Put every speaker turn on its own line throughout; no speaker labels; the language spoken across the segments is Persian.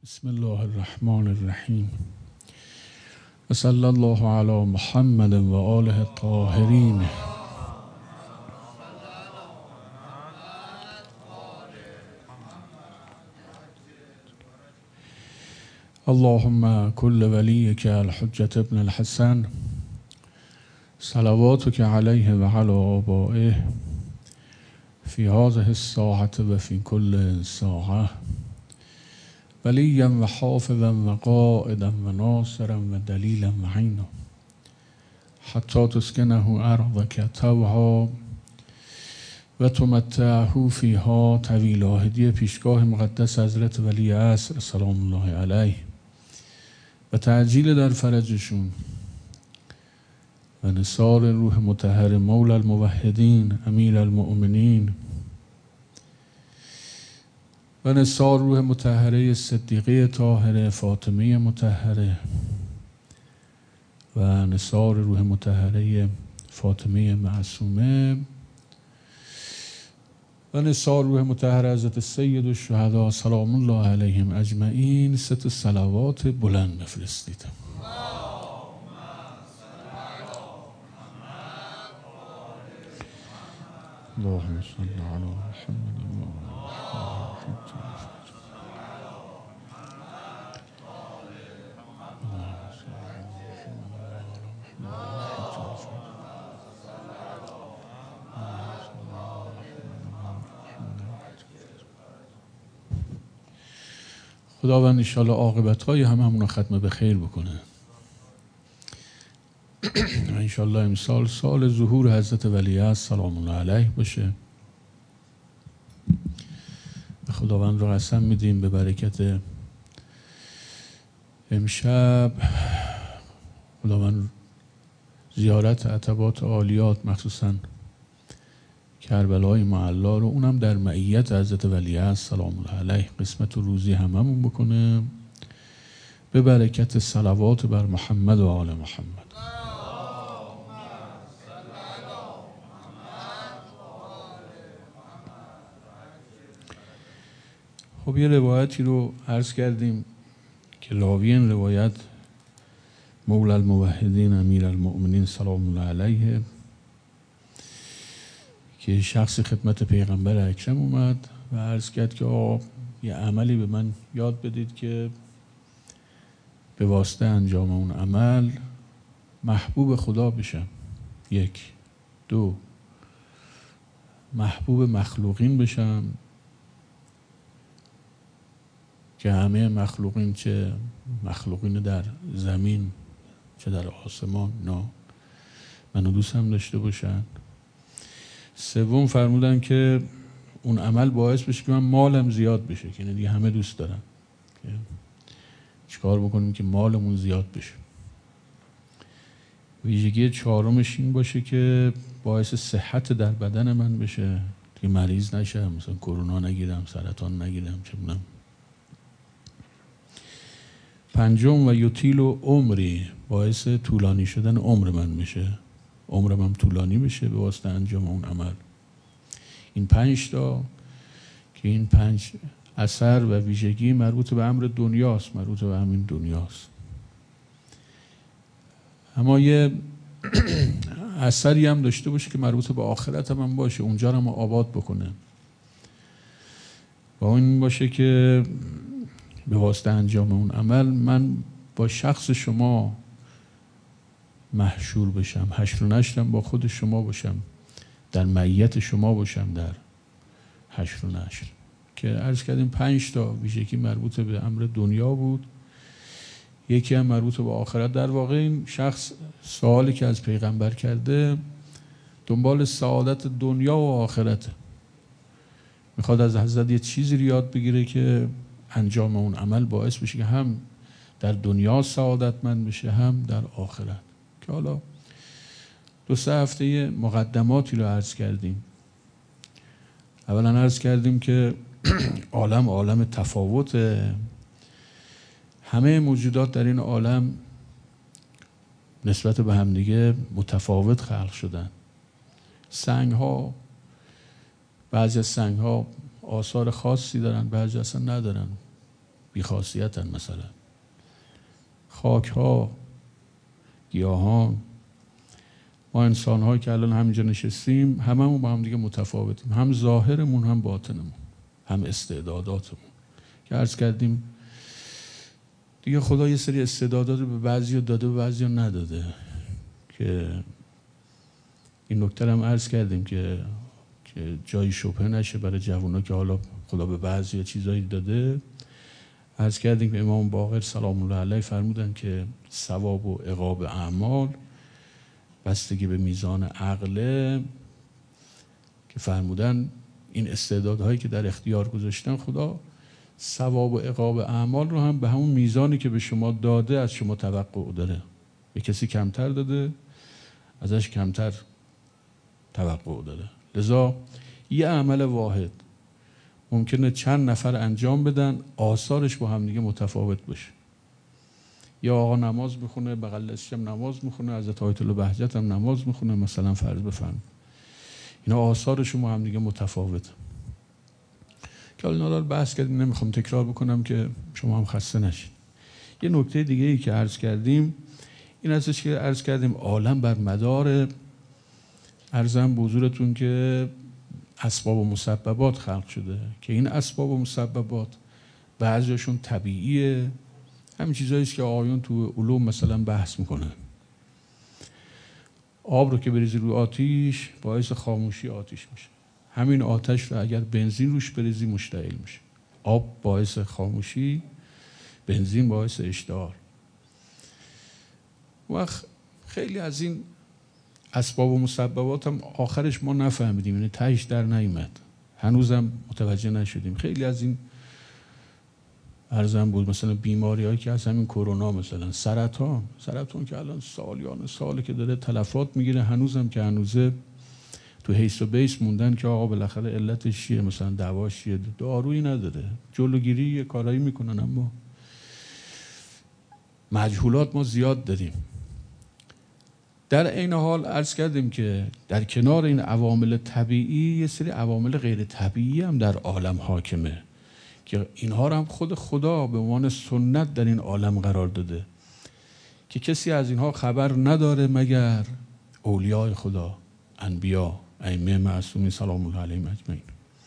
بسم الله الرحمن الرحیم و صلی الله علی محمد و آله الطاهرین. اللهم كل وليك الحجة ابن الحسن صلواتك عليه وعلى آبائه في هذه الساعة وفي كل ساعة وليا وحافظا وقائدا وناصرا ودليلا معينا حتى تسكنه أرضك طوعا وتمتعه فيها طويلا. هدیه پیشگاه مقدس حضرت ولی عصر سلام الله علیه و تعجیل در فرجشون و نثار روح مطهر مولا الموحدین امیر المؤمنین و نثار روح مطهره صدیقه طاهره فاطمه مطهره و نثار روح مطهره فاطمه معصومه و نثار روح مطهر حضرت سید الشهدا سلام الله علیهم اجمعین. 3 صلوات بلند بفرستید. اللهم صل علی محمد خداوند انشاءالله عاقبت‌های هممون رو ختم به خیر بکنه. انشاءالله امسال سال ظهور حضرت ولی عصر سلام الله علیه باشه. خداوند رو قسم میدیم به برکت امشب خداوند زیارت عتبات عالیات مخصوصا کربلای معلا رو اونم در معیت حضرت ولی عصر سلام الله علیه قسمت و روزی هممون بکنه به برکت صلوات بر محمد و آل محمد. خب یه روایتی رو عرض کردیم که راوی این روایت مولا الموحدین امیر المؤمنین سلام الله علیه که شخص خدمت پیغمبر اکرم اومد و عرض کرد که یه عملی به من یاد بدید که به واسطه انجام اون عمل محبوب خدا بشم. 1 2 محبوب مخلوقین بشم که همه مخلوقین چه مخلوقین در زمین چه در آسمان منو دوست هم داشته باشن. 3 فرمودن که اون عمل باعث بشه که من مالم زیاد بشه که دیگه همه دوست دارن که چیکار بکنیم که مالمون زیاد بشه. ویژگی 4مش این باشه که باعث صحت در بدن من بشه که مریض نشم، مثلا کرونا نگیرم، سرطان نگیرم، چه می‌دونم. 5 و یطیل و عمری باعث طولانی شدن عمر من بشه، عمرم هم طولانی بشه به واسطه انجام اون عمل. این 5 تا که این 5 اثر و ویژگی مربوط به امر دنیاست، مربوط به همین دنیاست. اما یه اثری هم داشته باشه که مربوط به آخرت هم باشه، اونجا رو هم آباد بکنه. و این باشه که به واسطه انجام اون عمل من با شخص شما محشور بشم، حشر و نشرم با خود شما باشم، در معیت شما باشم در حشر و نشر. که عرض کردیم 5 تا ویژگی مربوط به امر دنیا بود، 1 هم مربوط به آخرت. در واقع این شخص سوالی که از پیغمبر کرده دنبال سعادت دنیا و آخرت، میخواد از حضرت یه چیزی رو یاد بگیره که انجام اون عمل باعث بشه که هم در دنیا سعادتمند بشه هم در آخرت. که حالا 2-3 هفته مقدماتی رو عرض کردیم. اولا عرض کردیم که عالم تفاوته، همه موجودات در این عالم نسبت به همدیگه متفاوت خلق شدن. سنگ ها، بعضی از سنگ ها آثار خاصی دارن، بعضی اصلا ندارن. بیخاصیتن. مثلا خاک ها، گیاهان، ما انسان هایی که الان همینجا نشستیم هممون با هم دیگه متفاوتیم، هم ظاهرمون هم باطنمون هم استعداداتمون. که عرض کردیم دیگه خدا یه سری استعدادات رو به بعضی داده به بعضی نداده، که این نکته هم عرض کردیم که جایی شبهه نشه برای جوونا که حالا خدا به بعضی چیزایی داده. عرض کردیم که امام باقر سلام الله علیه فرمودن که ثواب و عقاب اعمال بستگی به میزان عقله، که فرمودن این استعدادهایی که در اختیار گذاشتن خدا ثواب و عقاب اعمال رو هم به همون میزانی که به شما داده از شما توقع داره. به کسی کمتر داده ازش کمتر توقع داره. لذا یه عمل واحد ممکنه چند نفر انجام بدن، آثارش با هم دیگه متفاوت باشه. یا آقا نماز میخونه، بغل دستش هم نماز میخونه، حضرت آیت الله بهجت هم نماز میخونه، مثلا فرض بفرمایید، اینا آثارشون با هم دیگه متفاوته. که حالا بحث کردیم، نمیخوام تکرار بکنم که شما هم خسته نشید. یه نکته دیگه ای که عرض کردیم این هستش که عرض کردیم عالم بر مدار عرضم به حضورتون که اسباب و مسببات خلق شده، که این اسباب و مسببات بعضیشون طبیعیه، همین چیزایی است که آقایون تو علوم مثلا بحث میکنن. آب رو که بریزی روی آتیش باعث خاموشی آتیش میشه، همین آتش رو اگر بنزین روش بریزی مشتعل میشه. آب باعث خاموشی، بنزین باعث اشتعال. وقت خیلی از این اسباب و مسببات هم آخرش ما نفهمیدیم، یعنی تهش در نیامد، هنوزم متوجه نشدیم. خیلی از این عرضم بود مثلا بیماری هایی که از همین کرونا، مثلا سرطان که الان سالیان ساله که داره تلفات میگیره، هنوزم که هنوزه تو حیث و بیس موندن که آقا بالاخره علتش چیه، مثلا دواش چیه، دارویی نداره، جلوگیری یه کارایی میکنن، اما مجهولات ما زیاد داریم. در این حال عرض کردیم که در کنار این عوامل طبیعی یه سری عوامل غیر طبیعی هم در عالم حاکمه، که اینها رو هم خود خدا به عنوان سنت در این عالم قرار داده، که کسی از اینها خبر نداره مگر اولیاء خدا، انبیا، ائمه معصومین سلام الله علیهم اجمعین.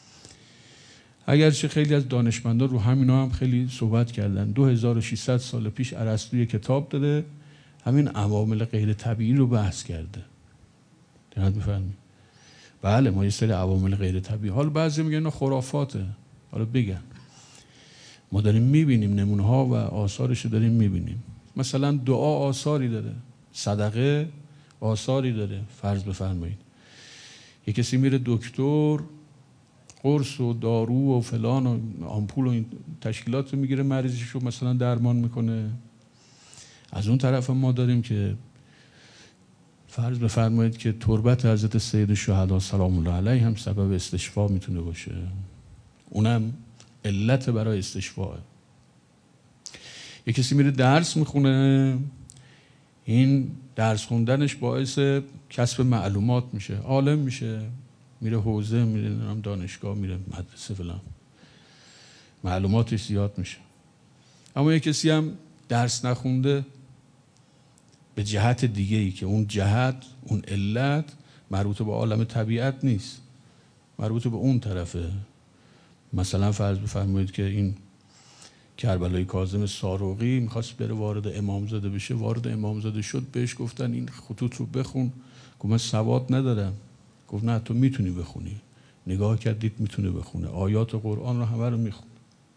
اگرچه خیلی از دانشمندان رو همینا هم خیلی صحبت کردن. 2600 سال پیش ارسطو کتاب داده همین عوامل غیر طبیعی رو بحث کرده. دقت بفرمایید. بله ما یه سری عوامل غیر طبیعی، حالا بعضی میگن اینا خرافاته، حالا بگن، ما داریم میبینیم نمونه ها و آثارش رو داریم میبینیم. مثلا دعا آثاری داره، صدقه آثاری داره. فرض بفرمایید یه کسی میره دکتر، قرص و دارو و فلان و آمپول و این تشکیلات رو میگیره، مریضش رو مثلا درمان میکنه. از اون طرف ما داریم که فرض بفرمایید که تربت حضرت سید الشهدا سلام الله علیه هم سبب استشفا میتونه باشه، اونم علت برای استشفاء. یه کسی میره درس میخونه، این درس خوندنش باعث کسب معلومات میشه، عالم میشه، میره حوزه، میره دانشگاه، میره مدرسه فلان، معلوماتش زیاد میشه. اما یه کسی هم درس نخونده به جهت دیگه ای که اون جهت، اون علت مربوط به عالم طبیعت نیست، مربوط به اون طرفه. مثلا فرض بفرمایید که این کربلای کاظم ساروقی میخواست بره وارد امامزاده بشه، وارد امامزاده شد، بهش گفتن این خطوط رو بخون، گفت من سواد ندارم. گفت نه تو میتونی بخونی. نگاه کردید میتونه بخونه، آیات قرآن رو همه رو میخونه.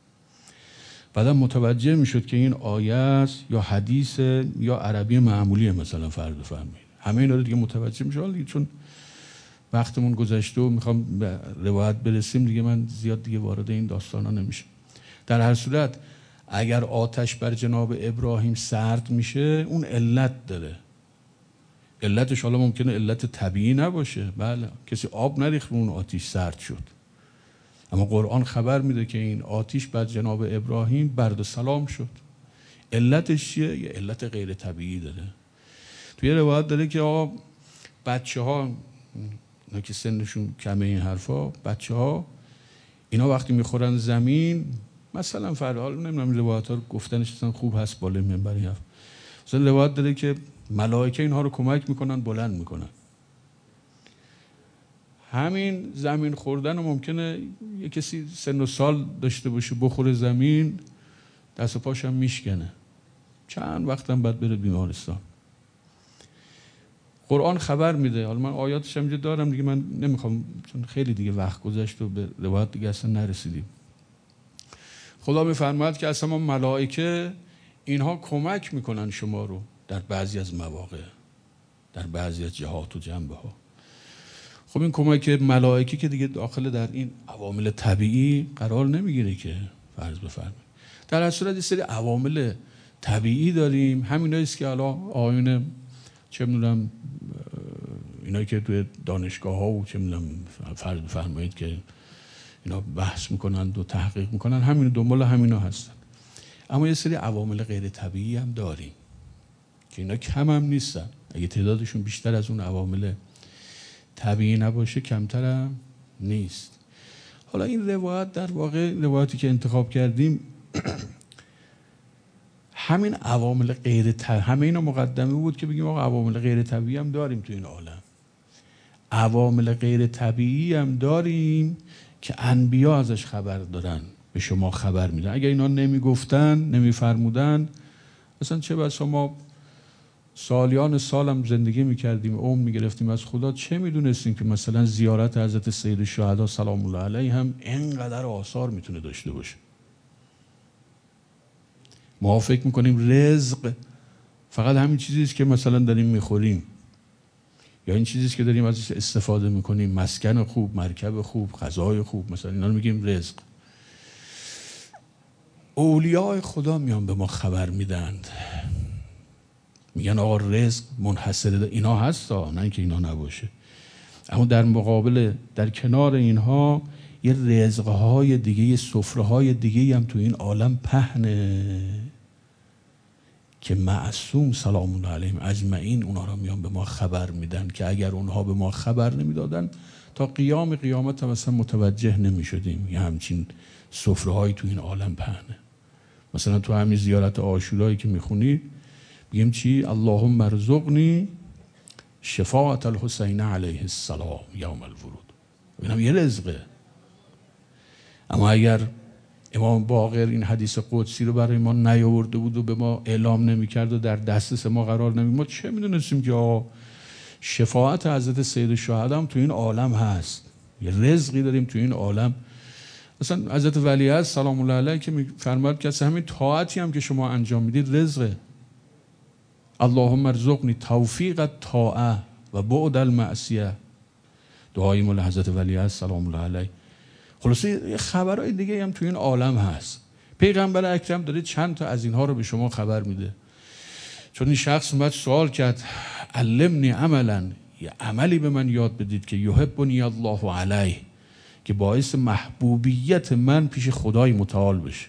بعدم متوجه میشد که این آیه است یا حدیث یا عربی معمولیه، مثلا فرض بفرمایید. همه اینا رو دیگه متوجه میشه. حالا چون وقتمون گذشته و میخوام به روایت برسیم دیگه، من زیاد دیگه وارد این داستانا نمیشم. در هر صورت اگر آتش بر جناب ابراهیم سرد میشه اون علت داره. علتش حالا ممکنه علت طبیعی نباشه، بله کسی آب نریخت اون آتش سرد شد، اما قرآن خبر میده که این آتش بر جناب ابراهیم برد و سلام شد. علتش چیه؟ یه علت غیر طبیعی داره. توی روایت داره که آقا بچه ها اینا که سنشون کمه این حرفا، بچه ها اینا وقتی میخورن زمین مثلا فرحال نمیدونم روایت ها رو گفتنش اصلا خوب هست بالای منبر این حرف. مثلا روایت داره که ملائکه اینها رو کمک میکنن بلند میکنن. همین زمین خوردن رو ممکنه یه کسی سن و سال داشته باشه بخوره زمین دست و پاش هم میشکنه، چند وقتم بعد بره بیمارستان. قرآن خبر میده. حالا من آیاتش هم اینجا دارم دیگه، من نمیخوام چون خیلی دیگه وقت گذشت و به روایت دیگه اصلا نرسیدیم. خدا میفرماید که اصلا ملائکه اینها کمک میکنن شما رو در بعضی از مواقع، در بعضی از جهات و جنبه ها. خب این کمک ملائکه که دیگه داخل در این عوامل طبیعی قرار نمیگیره که فرض بفرمایید. در هر صورت یه سری عوامل طبیعی داریم، همینایی است که حالا آیون چه می‌دونم اینایی که توی دانشگاه‌ها و چه می‌دونم فرض بفرمایید که اینا بحث میکنند و تحقیق میکنن، همین دنبال همینا هستن. اما یه سری عوامل غیر طبیعی هم داریم که اینا کم هم نیستن. اگه تعدادشون بیشتر از اون عوامل طبیعی نباشه کمتر هم نیست. حالا این روایت در واقع روایتی که انتخاب کردیم همین عوامل غیر طبیعی، همه اینا مقدمه بود که بگیم آقا عوامل غیر طبیعی هم داریم تو این عالم. عوامل غیر طبیعی هم داریم که انبیا ازش خبر دارن، به شما خبر میدن. اگر اینا نمیگفتن، نمیفرمودن، مثلا چه بسا ما سالیان سالم زندگی میکردیم، عمر میگرفتیم از خدا، چه میدونستیم که مثلا زیارت حضرت سید الشهدا سلام الله علیه هم اینقدر آثار میتونه داشته باشه. ما فکر میکنیم رزق فقط همین چیزیست که مثلا داریم میخوریم یا این چیزیست که داریم ازش استفاده میکنیم، مسکن خوب، مرکب خوب، غذای خوب، مثلا اینا رو میگیم رزق. اولیاء خدا میان به ما خبر میدند، میگن آقا رزق منحصر اینا هست، نه اینکه اینا نباشه، اما در مقابل، در کنار اینها یه رزقهای دیگه، یه سفره‌های دیگه هم تو این عالم پهنه که معصوم سلام الله علیهم اجمعین اونها را میان به ما خبر میدن که اگر اونها به ما خبر نمیدادن تا قیام قیامت هم اصلا متوجه نمیشدیم یه همچین سفره‌هایی تو این عالم پهنه. مثلا تو همین زیارت عاشورایی که میخونید بگیم چی؟ اللهم ارزقنی شفاعت الحسین علیه السلام یوم الورود. اینم یه رزقه. اما اگر امام باقر این حدیث قدسی رو برای ما نیاورده بود و به ما اعلام نمی‌کرد و در دسترس ما قرار نمی‌داد، ما چه می‌دونستیم که شفاعت حضرت سید الشهدا هم تو این عالم هست، یه رزقی داریم تو این عالم. مثلا حضرت ولیعصر سلام الله علیه که می‌فرماد که همین طاعتی هم که شما انجام میدید رزقه. اللهم ارزقنی توفیق الطاعه و بعد المعصیه، دعای مول حضرت ولیعصر سلام الله علیه. خلاصه خبرهای دیگه هم تو این عالم هست. پیغمبر اکرم داره چند تا از اینها رو به شما خبر میده. چون این شخص اومد سوال کرد علمنی عملا، یه عملی به من یاد بدید که یحبنی الله علیه، که باعث محبوبیت من پیش خدای متعال بشه.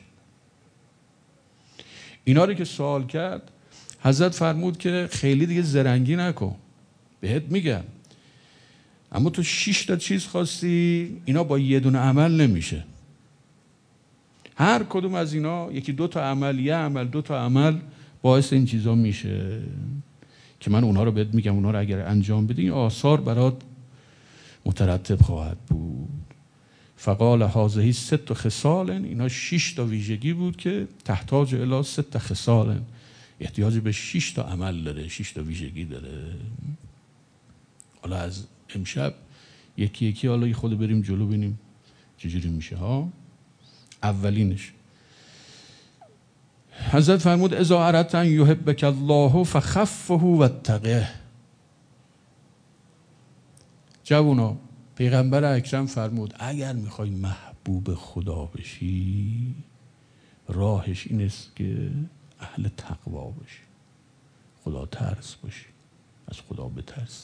اینا رو که سوال کرد حضرت فرمود که خیلی دیگه زرنگی نکن، بهت میگم، اما تو 6 تا چیز خواستی، اینا با یه دونه عمل نمیشه. هر کدوم از اینا یکی 2 تا عمل، یه عمل 2 تا عمل باعث این چیزا میشه که من اونها رو بهت میگم. اونها رو اگر انجام بدی این آثار برات مترتب خواهد بود. فقال هذه 6 خصال، اینا 6 تا ویژگی بود که تحتاج الی 6 خصال، احتیاج به 6 تا عمل داره، 6 تا ویژگی داره. حالا از امشب یکی یکی حالا خود بریم جلو ببینیم چجوری میشه ها. اولینش حضرت فرمود اذا اردت ان یحبک الله فخفه واتقه. جوونا، پیغمبر اکرم فرمود اگر میخوای محبوب خدا بشی راهش این است که اهل تقوا باشی، خدا ترس باشی، از خدا بترسی.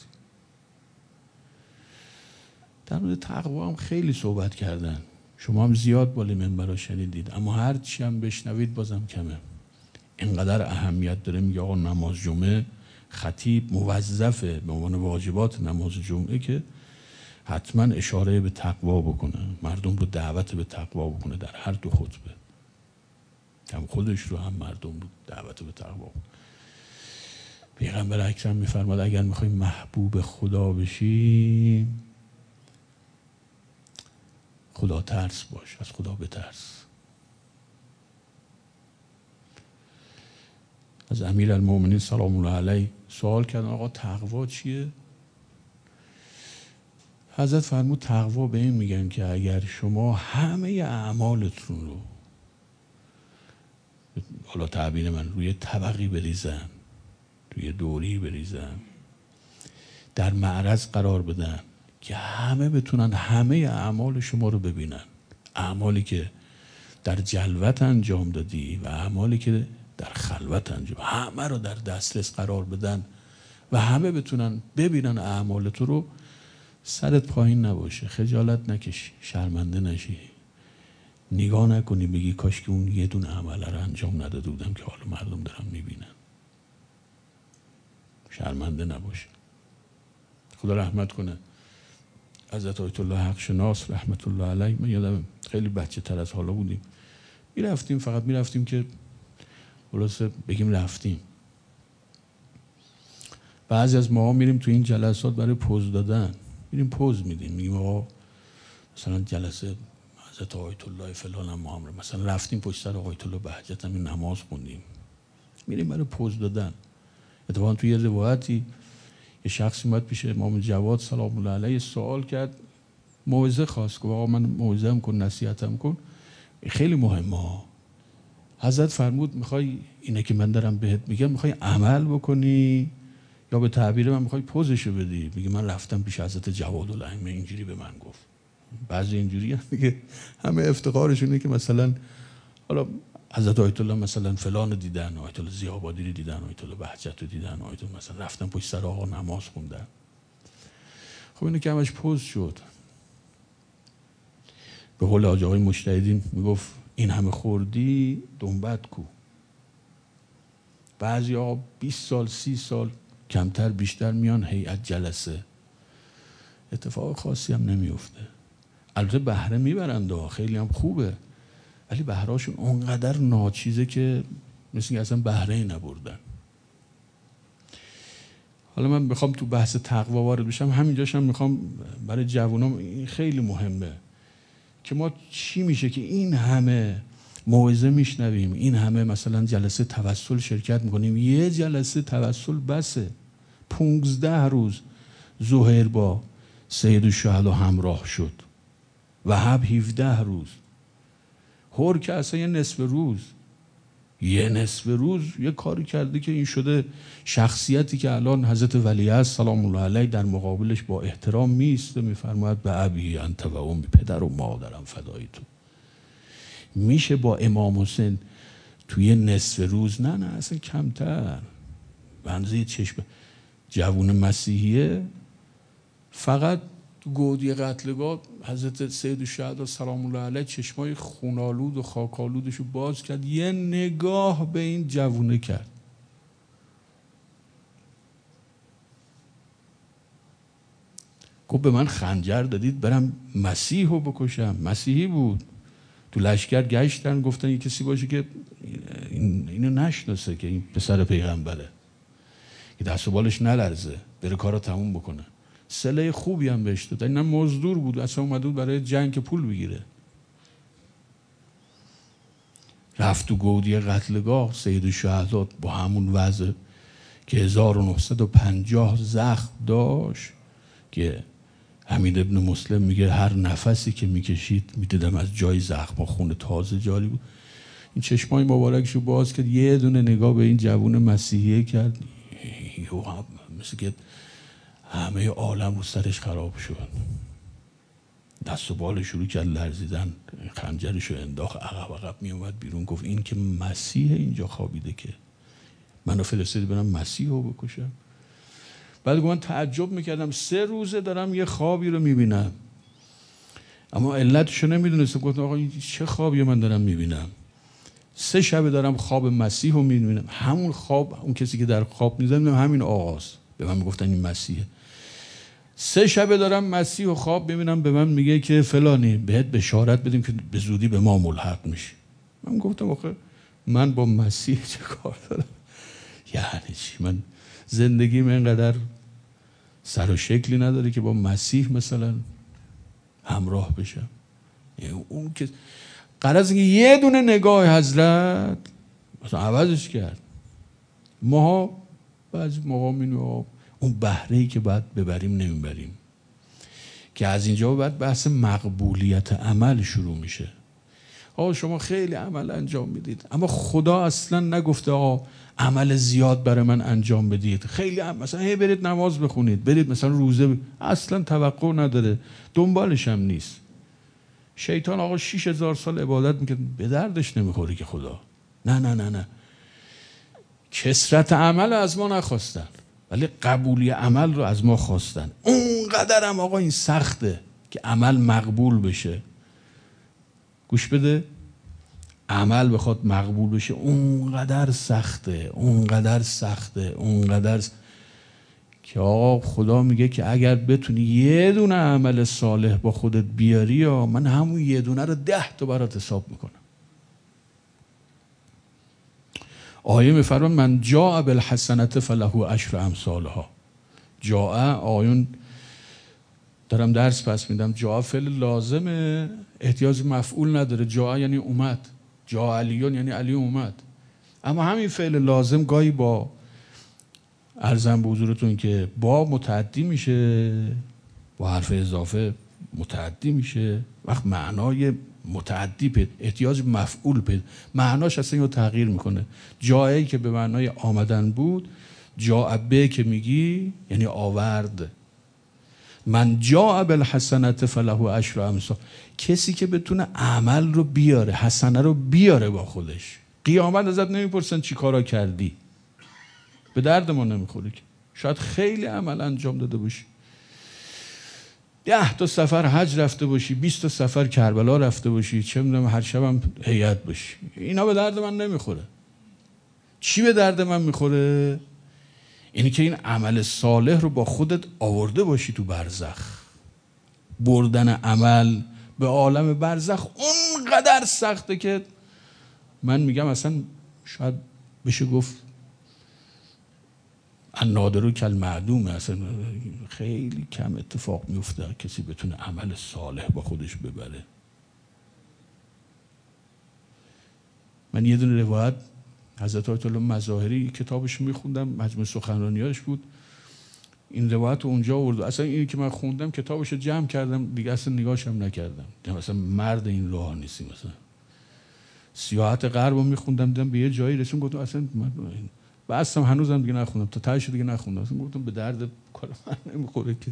در مورد تقوا هم خیلی صحبت کردن، شما هم زیاد بالای منبرها شنیدید، اما هر چی هم بشنوید بازم کمه. اینقدر اهمیت داره. میگه آقا نماز جمعه خطیب موظفه به عنوان واجبات نماز جمعه که حتما اشاره به تقوا بکنه، مردم رو دعوت به تقوا بکنه در هر 2 خطبه. هم خودش رو هم مردم رو دعوت به تقوا. پیغمبر اکرم میفرماد اگر میخوای محبوب خدا بشی خدا ترس باش، از خدا بترس. از امیرالمومنین سلام الله علیه سوال کردن آقا تقوا چیه؟ حضرت فرمود تقوا به این میگن که اگر شما همه اعمالتون رو حالا تعبیر من روی طبقی بریزن، روی دوری بریزن، در معرض قرار بدن که همه بتونن همه اعمال شما رو ببینن، اعمالی که در جلوت انجام دادی و اعمالی که در خلوت انجام، همه رو در دسترس قرار بدن و همه بتونن ببینن اعمال تو رو، سرت پایین نباشه، خجالت نکشی، شرمنده نشی، نگاه نکنی بگی کاش که اون یه دونه عمل رو انجام نداده بودم که حالا مردم دارن میبینن. شرمنده نباشه. خدا رحمت کنه حضرت آیت الله حق شناس رحمت الله علیه. من یادم خیلی بچه تر از حالا بودیم، میرفتیم، فقط میرفتیم که خلاصه بگیم رفتیم. بعضی از ما میریم تو این جلسات برای پوز دادن، میریم پوز میدیم، میگیم آقا مثلا جلسه حضرت آیت الله فلان هم ما هم مثلا رفتیم پشت سر آیت الله بهجت هم نماز خوندیم، میریم برای پوز دادن. اتفاقا توی یه روایتی یه شخصی اومد پیش امام جواد سلام الله علیه سوال کرد، موعظه خواست که آقا من موعظه‌ام کن، نصیحتم کن، خیلی مهمه. حضرت فرمود میخوای اینه که من دارم بهت میگم میخوای عمل بکنی یا به تعبیر من میخوای پوزشو بدی؟ میگه من رفتم پیش حضرت جواد الائمه اینجوری به من گفت. بعضی اینجوری هم میگه همه افتخارشونه که مثلا حالا حضرت آیت الله مثلا فلان دیدن، آیت الله ضیاءآبادی رو دیدن، آیت الله بهجت رو دیدن، آیت الله مثلا رفتن پشت سر آقا نماز خوندن. خب اینه که همش پوز شد. به قول حاج آقای مجتهدی میگفت این همه خوردی دنبت کو. بعضی ها 20 سال 30 سال کمتر بیشتر میان هیئت جلسه، اتفاق خاصی هم نمیفته. البته بهره میبرند، خیلی هم خوبه، ولی بهرهاشون اونقدر ناچیزه که مثل که اصلا بهره نبردن. حالا من بخوام تو بحث تقوا وارد بشم، همینجاشم میخوام برای جوانام این خیلی مهمه که ما چی میشه که این همه موعظه میشنویم، این همه مثلا جلسه توسل شرکت میکنیم، یه جلسه توسل بسه. 15 روز زهیر با سید الشهدا همراه شد، وهب 17 روز، هر که اصلا یه نصف روز یه کاری کرده که این شده شخصیتی که الان حضرت ولیعصر سلام الله علیه در مقابلش با احترام میسته، میفرماید به ابی انت و امی، پدر و مادرم فدای تو. میشه با امام حسین توی نصف روز؟ نه اصلا کمتر. به اندازه چشم جوون مسیحیه فقط تو گودی قتلگاه حضرت سید الشهدا سلام الله علیه چشمای خونالود و خاکالودش رو باز کرد، یه نگاه به این جوونه کرد. گفت به من خنجر دادید برم مسیح رو بکشم. مسیحی بود. تو لشکر گشتن، گفتن یه کسی باشه که اینو نشناسه که این پسر پیغمبره، که دست و بالش نلرزه، بره کارا تموم بکنه. سله خوبی هم بهش داد. اینم مزدور بود، اصلا اومده بود برای جنگ که پول بگیره. رفت تو گودی قتلگاه. سید الشهدا با همون وضع که 1950 زخم داشت که حمید ابن مسلم میگه هر نفسی که میکشید میدیدم از جای زخم خون تازه جاری بود. این چشمای مبارکشو باز کرد، یه دونه نگاه به این جوون مسیحیه کرد، مثل که همه عالم رو سرش خراب شد. دست و بال شروع کرد لرزیدن، خنجرشو انداخت عقب می اومد بیرون. گفت این که مسیح اینجا خوابیده که منو فرستادی برم مسیح رو بکشم؟ بعد من تعجب میکردم 3 روزه دارم یه خوابی رو میبینم، اما علتشو نمیدونستم. گفتم آقا این چه خوابی من دارم میبینم؟ 3 شب دارم خواب مسیح رو میبینم. همون خواب، اون کسی که در خواب میدونم همین آقاست. به من میگفتن این مسیحه. 3 شب دارم مسیح رو خواب میبینم، به من میگه که فلانی بهت بشارت بدیم که به زودی به ما ملحق میشی. من گفتم آخه من با مسیح چه کار دارم؟ یعنی چی؟ من زندگیم اینقدر سر و شکلی نداره که با مسیح مثلا همراه بشم؟ اون که غرض اینکه یه دونه نگاه حضرت مثلا عوضش کرد. ما بعضی موقع می‌بینیم اون بهره‌ای که باید ببریم نمیبریم، که از اینجا بعد بحث مقبولیت عمل شروع میشه. شما خیلی عمل انجام میدید اما خدا اصلا نگفته عمل زیاد برای من انجام بدید. خیلی مثلا برید نماز بخونید، برید مثلا روزه اصلا توقع نداره، دنبالش هم نیست. شیطان 6000 سال عبادت میکنه، به دردش نمیخوره که خدا. نه نه نه نه، کثرت عمل از ما نخواستن ولی قبولی عمل رو از ما خواستن. اونقدر هم این سخته که عمل مقبول بشه. گوش بده، عمل بخواد مقبول بشه اونقدر سخته، اونقدر سخته، اونقدر که خدا میگه که اگر بتونی یه دونه عمل صالح با خودت بیاری یا من همون یه دونه رو 10 تا برات حساب میکنم. آیه میفرمان من جاء بالحسنة فله عشر امثالها. جاء آیون دارم درس پس میدم، جاء فعل لازمه، احتیاج مفعول نداره. جاء یعنی اومد، جاء علیون یعنی علی اومد. اما همین فعل لازم گاهی با عرضم به حضورتون که با متعدی میشه، با حرف اضافه متعدی میشه، وقت معنای متعدی احتیاج مفعول معناش اصلا اینو تغییر میکنه. جایی که به معنای آمدن بود، جاء به که میگی یعنی آورد. من جاء بالحسنة فله عشر امثال. کسی که بتونه عمل رو بیاره، حسنه رو بیاره با خودش، قیامت ازت نمیپرسن چی کارا کردی، به درد ما نمیخوره که. شاید خیلی عمل انجام داده باشی، 10 تا سفر حج رفته باشی، 20 تا سفر کربلا رفته باشی، چه میدونم هر شبم هیئت باشی، اینا به درد من نمیخوره. چی به درد من میخوره؟ اینی که این عمل صالح رو با خودت آورده باشی تو برزخ. بردن عمل به عالم برزخ اونقدر سخته که من میگم اصلا شاید بشه گفت النادر کالمعدوم. اصلا خیلی کم اتفاق میفته کسی بتونه عمل صالح با خودش ببره. من یه دونه روایت حضرت آیت الله مظاهری کتابش میخوندم، مجموع سخنرانیاش بود، این روایت رو اونجا آورد. اصلا اینی که من خوندم کتابش رو جمع کردم دیگه، اصلا نگاهش هم نکردم. مثلا مرد این راه نیستی. مثلا سیاحت غرب رو میخوندم، دیدم به یه جایی رسون گفتم اصلا بستم، هنوزم دیگه نخوندم، تا تهش دیگه نخوندم. اصلا گفتم به درد کار من نمیخوره که.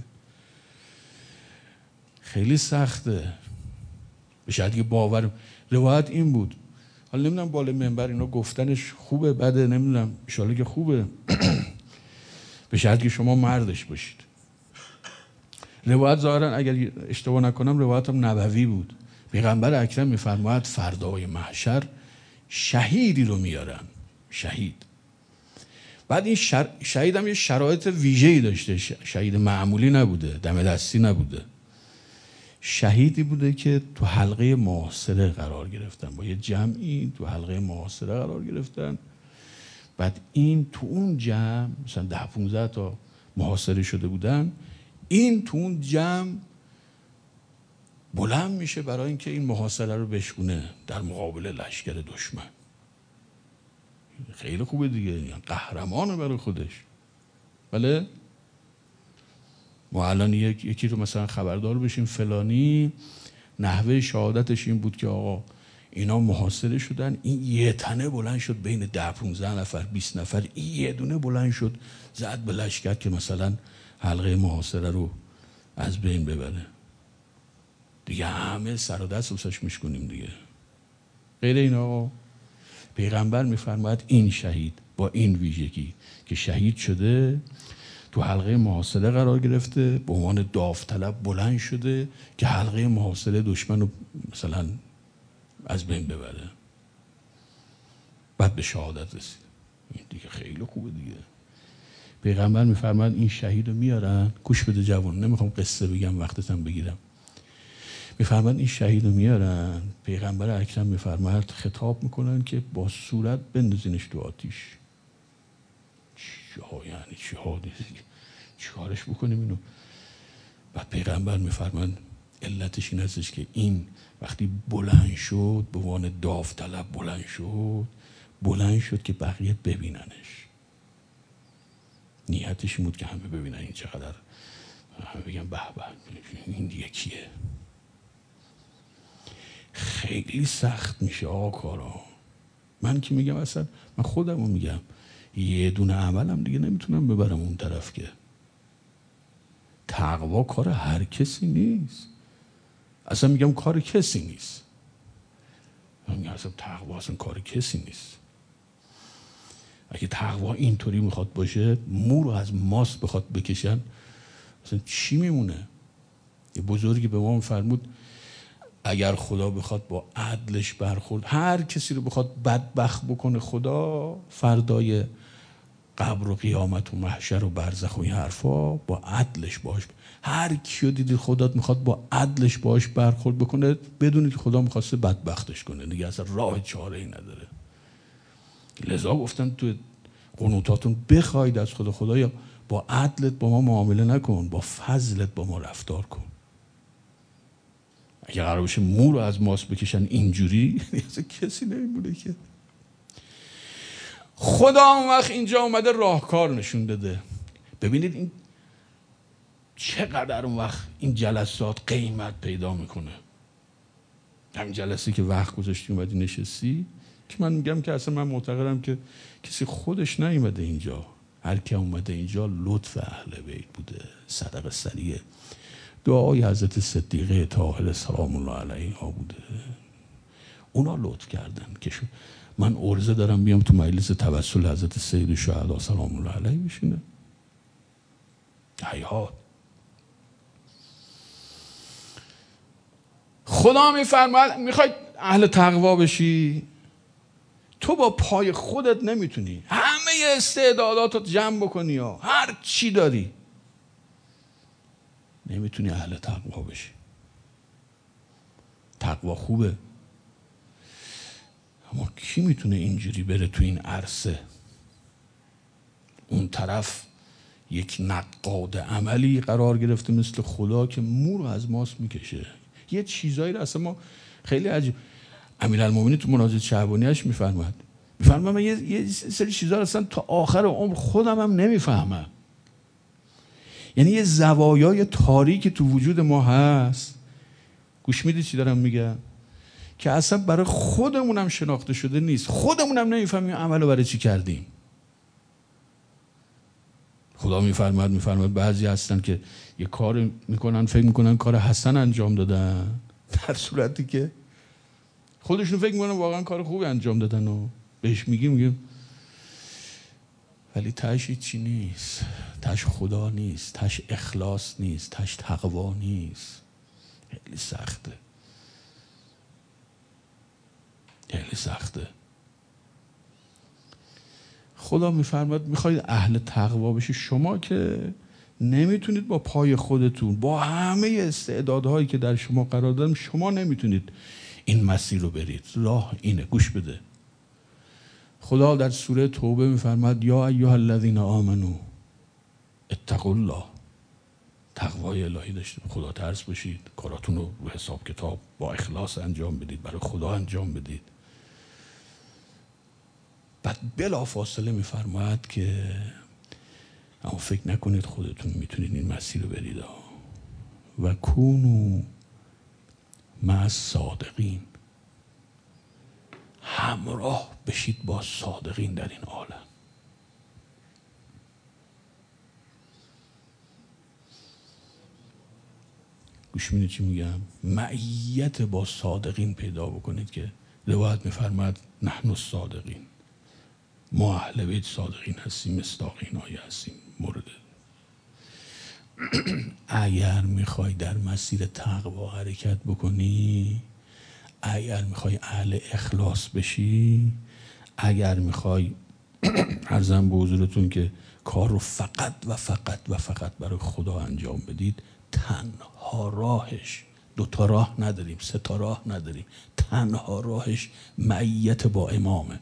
خیلی سخته. به شاید دیگه باور. روایت این بود، حالا نمیدونم بالا منبر اینا گفتنش خوبه بده، نمیدونم، ان شاءالله که خوبه. به شرطی که شما مردش باشید. روایت ظاهرا اگر اشتباه نکنم روایت هم نبوی بود. پیغمبر اکرم میفرماید فردای محشر شهیدی رو میارن، شهید. بعد این شهید هم یه شرایط ویژه‌ای داشته، شهید معمولی نبوده، دم دستی نبوده. شهیدی بوده که تو حلقه محاصره قرار گرفتن، با یه جمعی تو حلقه محاصره قرار گرفتن. بعد این تو اون جمع مثلا 10-15 تا محاصره شده بودن، این تو اون جمع بلند میشه برای اینکه این محاصره رو بشکونه در مقابل لشکر دشمن. خیلی خوبه دیگه، یعنی قهرمانه برای خودش. بله ما الان یکی رو مثلا خبردار بشیم فلانی نحوه شهادتش این بود که آقا اینا محاصره شدن، این یه تنه بلند شد بین 10-15 نفر 20 نفر، این یه دونه بلند شد زد به لشکر که مثلا حلقه محاصره رو از بین ببره. دیگه همه سر و دست واسش میشکنیم دیگه. غیر این آقا پیغمبر میفرماید این شهید با این ویژگی که شهید شده، تو حلقه محاصره قرار گرفته، به عنوان داوطلب بلند شده که حلقه محاصره دشمن رو مثلا از بین ببره، بعد به شهادت رسید. این دیگه خیلی خوبه دیگه. پیغمبر میفرماید این شهید رو میارن، گوش بده جوان، نمیخوام قصه بگم وقتتم بگیرم. میفرماد این شهید رو میارن، پیغمبر اکرم میفرماد خطاب میکنن که با صورت بندازینش تو آتیش. یعنی چی ها چیکارش بکنیم اینو؟ بعد پیغمبر میفرماد علتش این هستش که این وقتی بلند شد به عنوان داوطلب بلند شد که بقیه ببیننش. نیتش این بود که همه ببینن این چقدر، همه بگن به به این دیگه کیه. خیلی سخت میشه آقا کارا. من که میگم اصلا من خودمو میگم یه دونه عملم دیگه نمیتونم ببرم اون طرف. که تقوا کار هر کسی نیست. اصلا میگم کار کسی نیست. من میگم اصلا تقوا اصلا کار کسی نیست. اگه تقوا اینطوری میخواد باشه، مو رو از ماست بخواد بکشن، اصلا چی میمونه؟ یه بزرگی به ما فرمود اگر خدا بخواد با عدلش برخورد، هر کسی رو بخواد بدبخت بکنه خدا، فردای قبر و قیامت و محشر و برزخ و این حرفا، با عدلش باش. هر کیو دیدید خدا میخواد با عدلش باش برخورد بکنه، بدونید که خدا میخواسته بدبختش کنه دیگه، اصلا راه چاره ای نداره. لذا گفتن تو قنوتاتون بخواید از خدایا با عدلت با ما معامله نکن، با فضلت با ما رفتار کن. اگه قرار باشه مو رو از ماست بکشن اینجوری، کسی نمیمونه که. خدا اون وقت اینجا اومده راهکار نشون داده. ببینید این چقدر اون وقت این جلسات قیمت پیدا میکنه. همین جلسه که وقت گذاشتی اومدی نشستی، که من میگم که اصلا من معتقدم که کسی خودش نیومده اینجا، هر کی اومده اینجا لطف اهل بیت بوده، صدقه سریع دعای حضرت صدیقه طاهره سلام الله علیها بوده. اونا لطف کردن که من عرضه دارم بیام تو مجلس توسل حضرت سید الشهدا سلام الله علیه بشینه. حیات خدا میفرماید میخوای اهل تقوا بشی، تو با پای خودت نمیتونی همه استعداداتو جمع بکنی یا هر چی داری، نمیتونی اهل تقوا بشی. تقوا خوبه، اما کی میتونه اینجوری بره تو این عرصه؟ اون طرف یک نقاد عملی قرار گرفته مثل خدا که مو رو از ماست میکشه. یه چیزایی رو اصلا ما خیلی عجیب، امیرالمومنین تو مناجات شعبانیه‌اش میفرماد من یه سری چیزا اصلا تا آخر عمر خودم هم نمیفهمم. یعنی یه زوایای تاریکی تو وجود ما هست، گوش میدید چی دارم میگم، که اصلا برای خودمونم شناخته شده نیست، خودمونم نمیفهمیم عملو برای چی کردیم. خدا میفرماد بعضی هستن که یه کار میکنن فکر میکنن کار حسن انجام دادن، در صورتی که خودشون فکر میکنن واقعا کار خوبی انجام دادن و بهش میگیم ولی تهش چی نیست، تهش خدا نیست، تهش اخلاص نیست، تهش تقوا نیست. خیلی سخته، خیلی سخته. خدا میفرماد میخواید اهل تقوا بشی، شما که نمیتونید با پای خودتون، با همه استعدادهایی که در شما قرار دادم، شما نمیتونید این مسیر رو برید. راه اینه، گوش بده. خدا در سوره توبه میفرماد یا ایها الذین آمنو اتقوا الله. تقوای الهی داشته، خدا ترس باشید، کاراتون رو حساب کتاب با اخلاص انجام بدید، برای خدا انجام بدید. بعد بلا فاصله میفرماید که اما فکر نکنید خودتون میتونید این مسیر رو برید و کونو مع الصادقین، همراه بشید با صادقین در این عالم. گوش میدید چی میگم؟ معیت با صادقین پیدا بکنید که روایت میفرماید نحن الصادقین، ما اهل بیت صادقین هستیم، مصداق این آیه هستیم. مورد اگر میخوای در مسیر تقوا حرکت بکنی، اگر میخوای اهل اخلاص بشی، اگر میخوای عرضم به حضورتون که کار رو فقط و فقط و فقط برای خدا انجام بدید، تنها راهش دوتا راه نداریم، سه تا راه نداریم، تنها راهش معیت با امامه.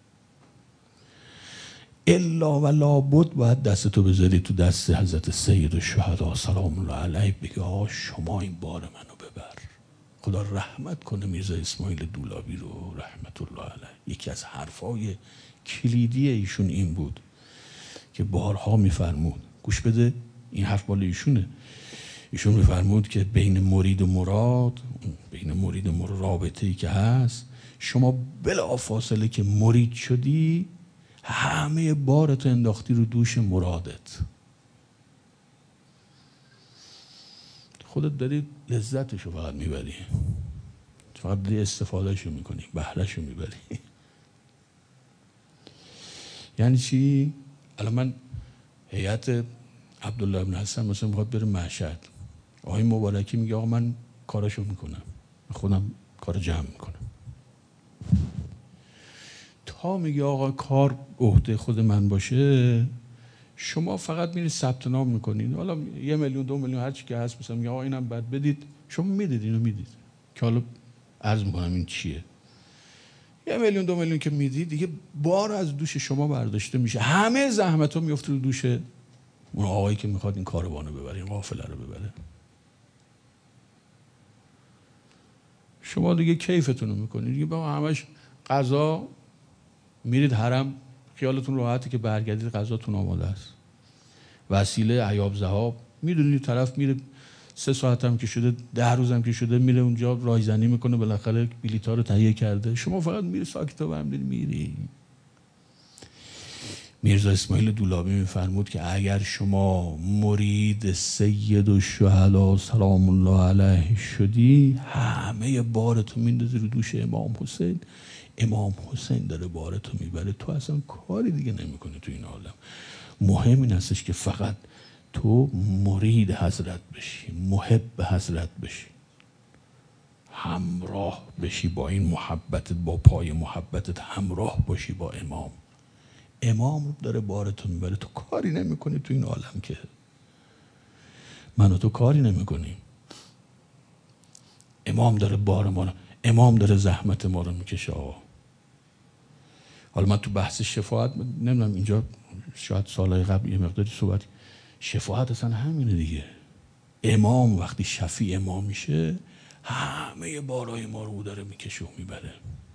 الا و لابد باید دستتو بذاری تو دست حضرت سید الشهدا سلام الله علیه، بگی آقا شما این بار منو ببر. خدا رحمت کنه میرزا اسماعیل دولابی رو رحمت الله علیه. یکی از حرفای کلیدی ایشون این بود که بارها میفرمود، گوش بده این حرف مال ایشونه، ایشون میفرمود که بین مرید و مراد، بین مرید و مراد رابطه‌ای که هست، شما بلا فاصله که مرید شدی همه بارتو انداختی رو دوش مرادت، خودت داری لذتشو فقط میبری، فقط داری استفادهشو میکنی، بهرهشو میبری. یعنی چی؟ الان من هیئت عبدالله ابن حسن مثلا میخواد بره مشهد، آقای مبارکی میگه آقا من کارشو میکنم، خودم کار جمع میکنم. تا میگه آقا کار عهده خود من باشه، شما فقط میرید ثبت نام میکنید، حالا 1 میلیون 2 میلیون هر چی که هست، مثلا میگه آقا اینم بعد بدید، شما میدید، اینو میدید که حالا عرض میکنم این چیه. 1 میلیون 2 میلیون که میدید دیگه بار از دوش شما برداشته میشه، همه زحمت‌ها میفته رو دوش اون آقایی که میخواد این کاروانو ببره، این قافله رو ببره. شما دیگه کیفتون رو میکنید دیگه، با همش غذا میرید حرم، خیالتون راحته که برگردید غذاتون آماده است، وسیله عیاب ذهاب، میدونید طرف میره 3 ساعت هم که شده 10 روز هم که شده میره اونجا رایزنی میکنه، بالاخره بلیط‌ها رو تهیه کرده، شما فقط میری ساکتا برمی‌داری میری. میرزا اسماعیل دولابی میفرمود که اگر شما مرید سید الشهدا سلام الله علیه شدی، همه بارتو میندازی رو دوش امام حسین، امام حسین داره بارتو میبره، تو اصلا کاری دیگه نمیکنی تو این عالم. مهم این هستش که فقط تو مرید حضرت بشی، محب حضرت بشی، همراه بشی با این محبتت، با پای محبتت همراه باشی با امام. امام داره بارتو میبره، تو کاری نمیکنی تو این عالم، که من و تو کاری نمیکنیم. امام داره بار ما رو، امام داره زحمت ما رو میکشه. حالا من تو بحث شفاعت نمیدونم، اینجا شاید سالهای قبل یه مقداری صحبت، شفاعت اصلا همینه دیگه. امام وقتی شفیع امام میشه، همه بارای ما رو داره میکشه و میبره.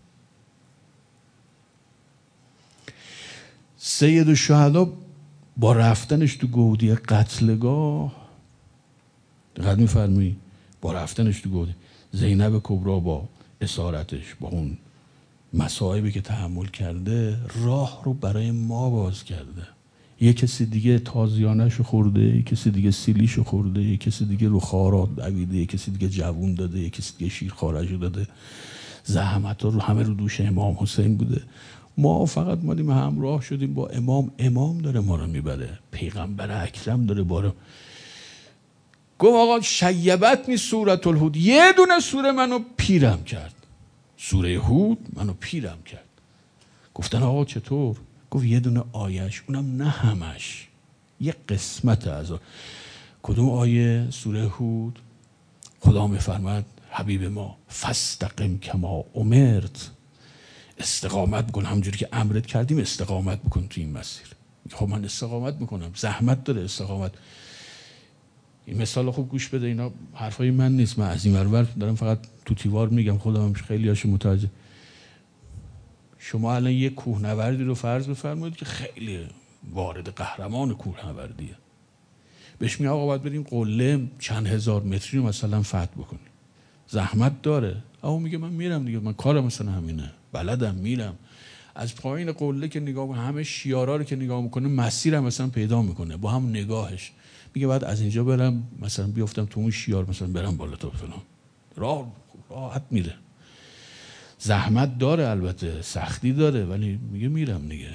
سید الشهدا با رفتنش تو گودی قتلگاه، دقت میفرمایی، با رفتنش تو گودی، زینب کبرا با اسارتش، با اون مصائبی که تحمل کرده، راه رو برای ما باز کرده. یه کسی دیگه تازیانشو خورده، یه کسی دیگه سیلیشو خورده، یه کسی دیگه رو خارات دویده، یه کسی دیگه جوون داده، یه کسی دیگه شیر خارجو داده، زحمت ها رو همه رو دوش امام حسین بوده. ما فقط مادیم همراه شدیم با امام، امام داره ما رو میبره، پیغمبر اکرم داره بارو. گفت آقا شیبت می سورة الهود، یه دونه سوره منو پیرم کرد، سوره هود منو پیرم کرد. گفتن آقا چطور؟ گفت یه دونه آیش، اونم نه همش، یه قسمت از کدوم آیه؟ سوره هود. خدا میفرماد حبیب ما فاستقم کما امرت، استقامت بکن همونجوری که امرت کردیم، استقامت بکن تو این مسیر. خب من استقامت میکنم، زحمت داره استقامت. این مثال خوب گوش بده، اینا حرفای من نیست، من از این ور دارم فقط تو تیوار میگم، خودم خیلی هاشو متوجه. شما الان یه کوهنوردی رو فرض بفرمایید که خیلی وارد قهرمان کوهنوردیه، بهش میگه آقا باید بریم قله چند هزار متری رو مثلا فتح بکنیم، زحمت داره. آقا میگه من میرم دیگه، من کارم مثلا همینه، بلدم، میرم. از پایین قله که نگاه میکنه، همه شیارا رو که نگاه میکنه، مسیرم مثلا پیدا میکنه با هم نگاهش، میگه بعد از اینجا برم مثلا بیافتم تو اون شیار، مثلا برم بالا تا فلان. راحت میره. زحمت داره البته، سختی داره، ولی میگه میرم دیگه.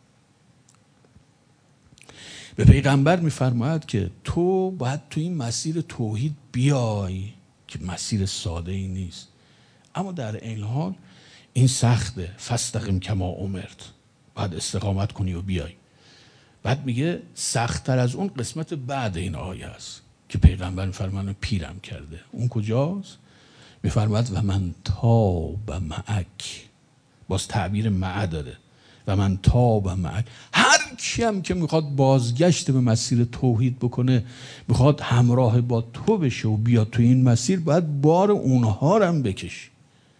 به پیغمبر میفرماید که تو باید تو این مسیر توحید بیای که مسیر ساده ای نیست، اما در این حال این سخته. فاستقم کما امرت، باید استقامت کنی و بیای. بعد میگه سخت‌تر از اون قسمت بعد این آیه است که پیغمبر میفرماند پیرم کرده. اون کجاست؟ میفرماد و من تاب معک، باز تعبیر معه داره، و من تاب معک. هر کی هم که میخواد بازگشت به مسیر توحید بکنه، میخواد همراه با تو بشه و بیاد تو این مسیر، باید بار اونها رو هم بکشی.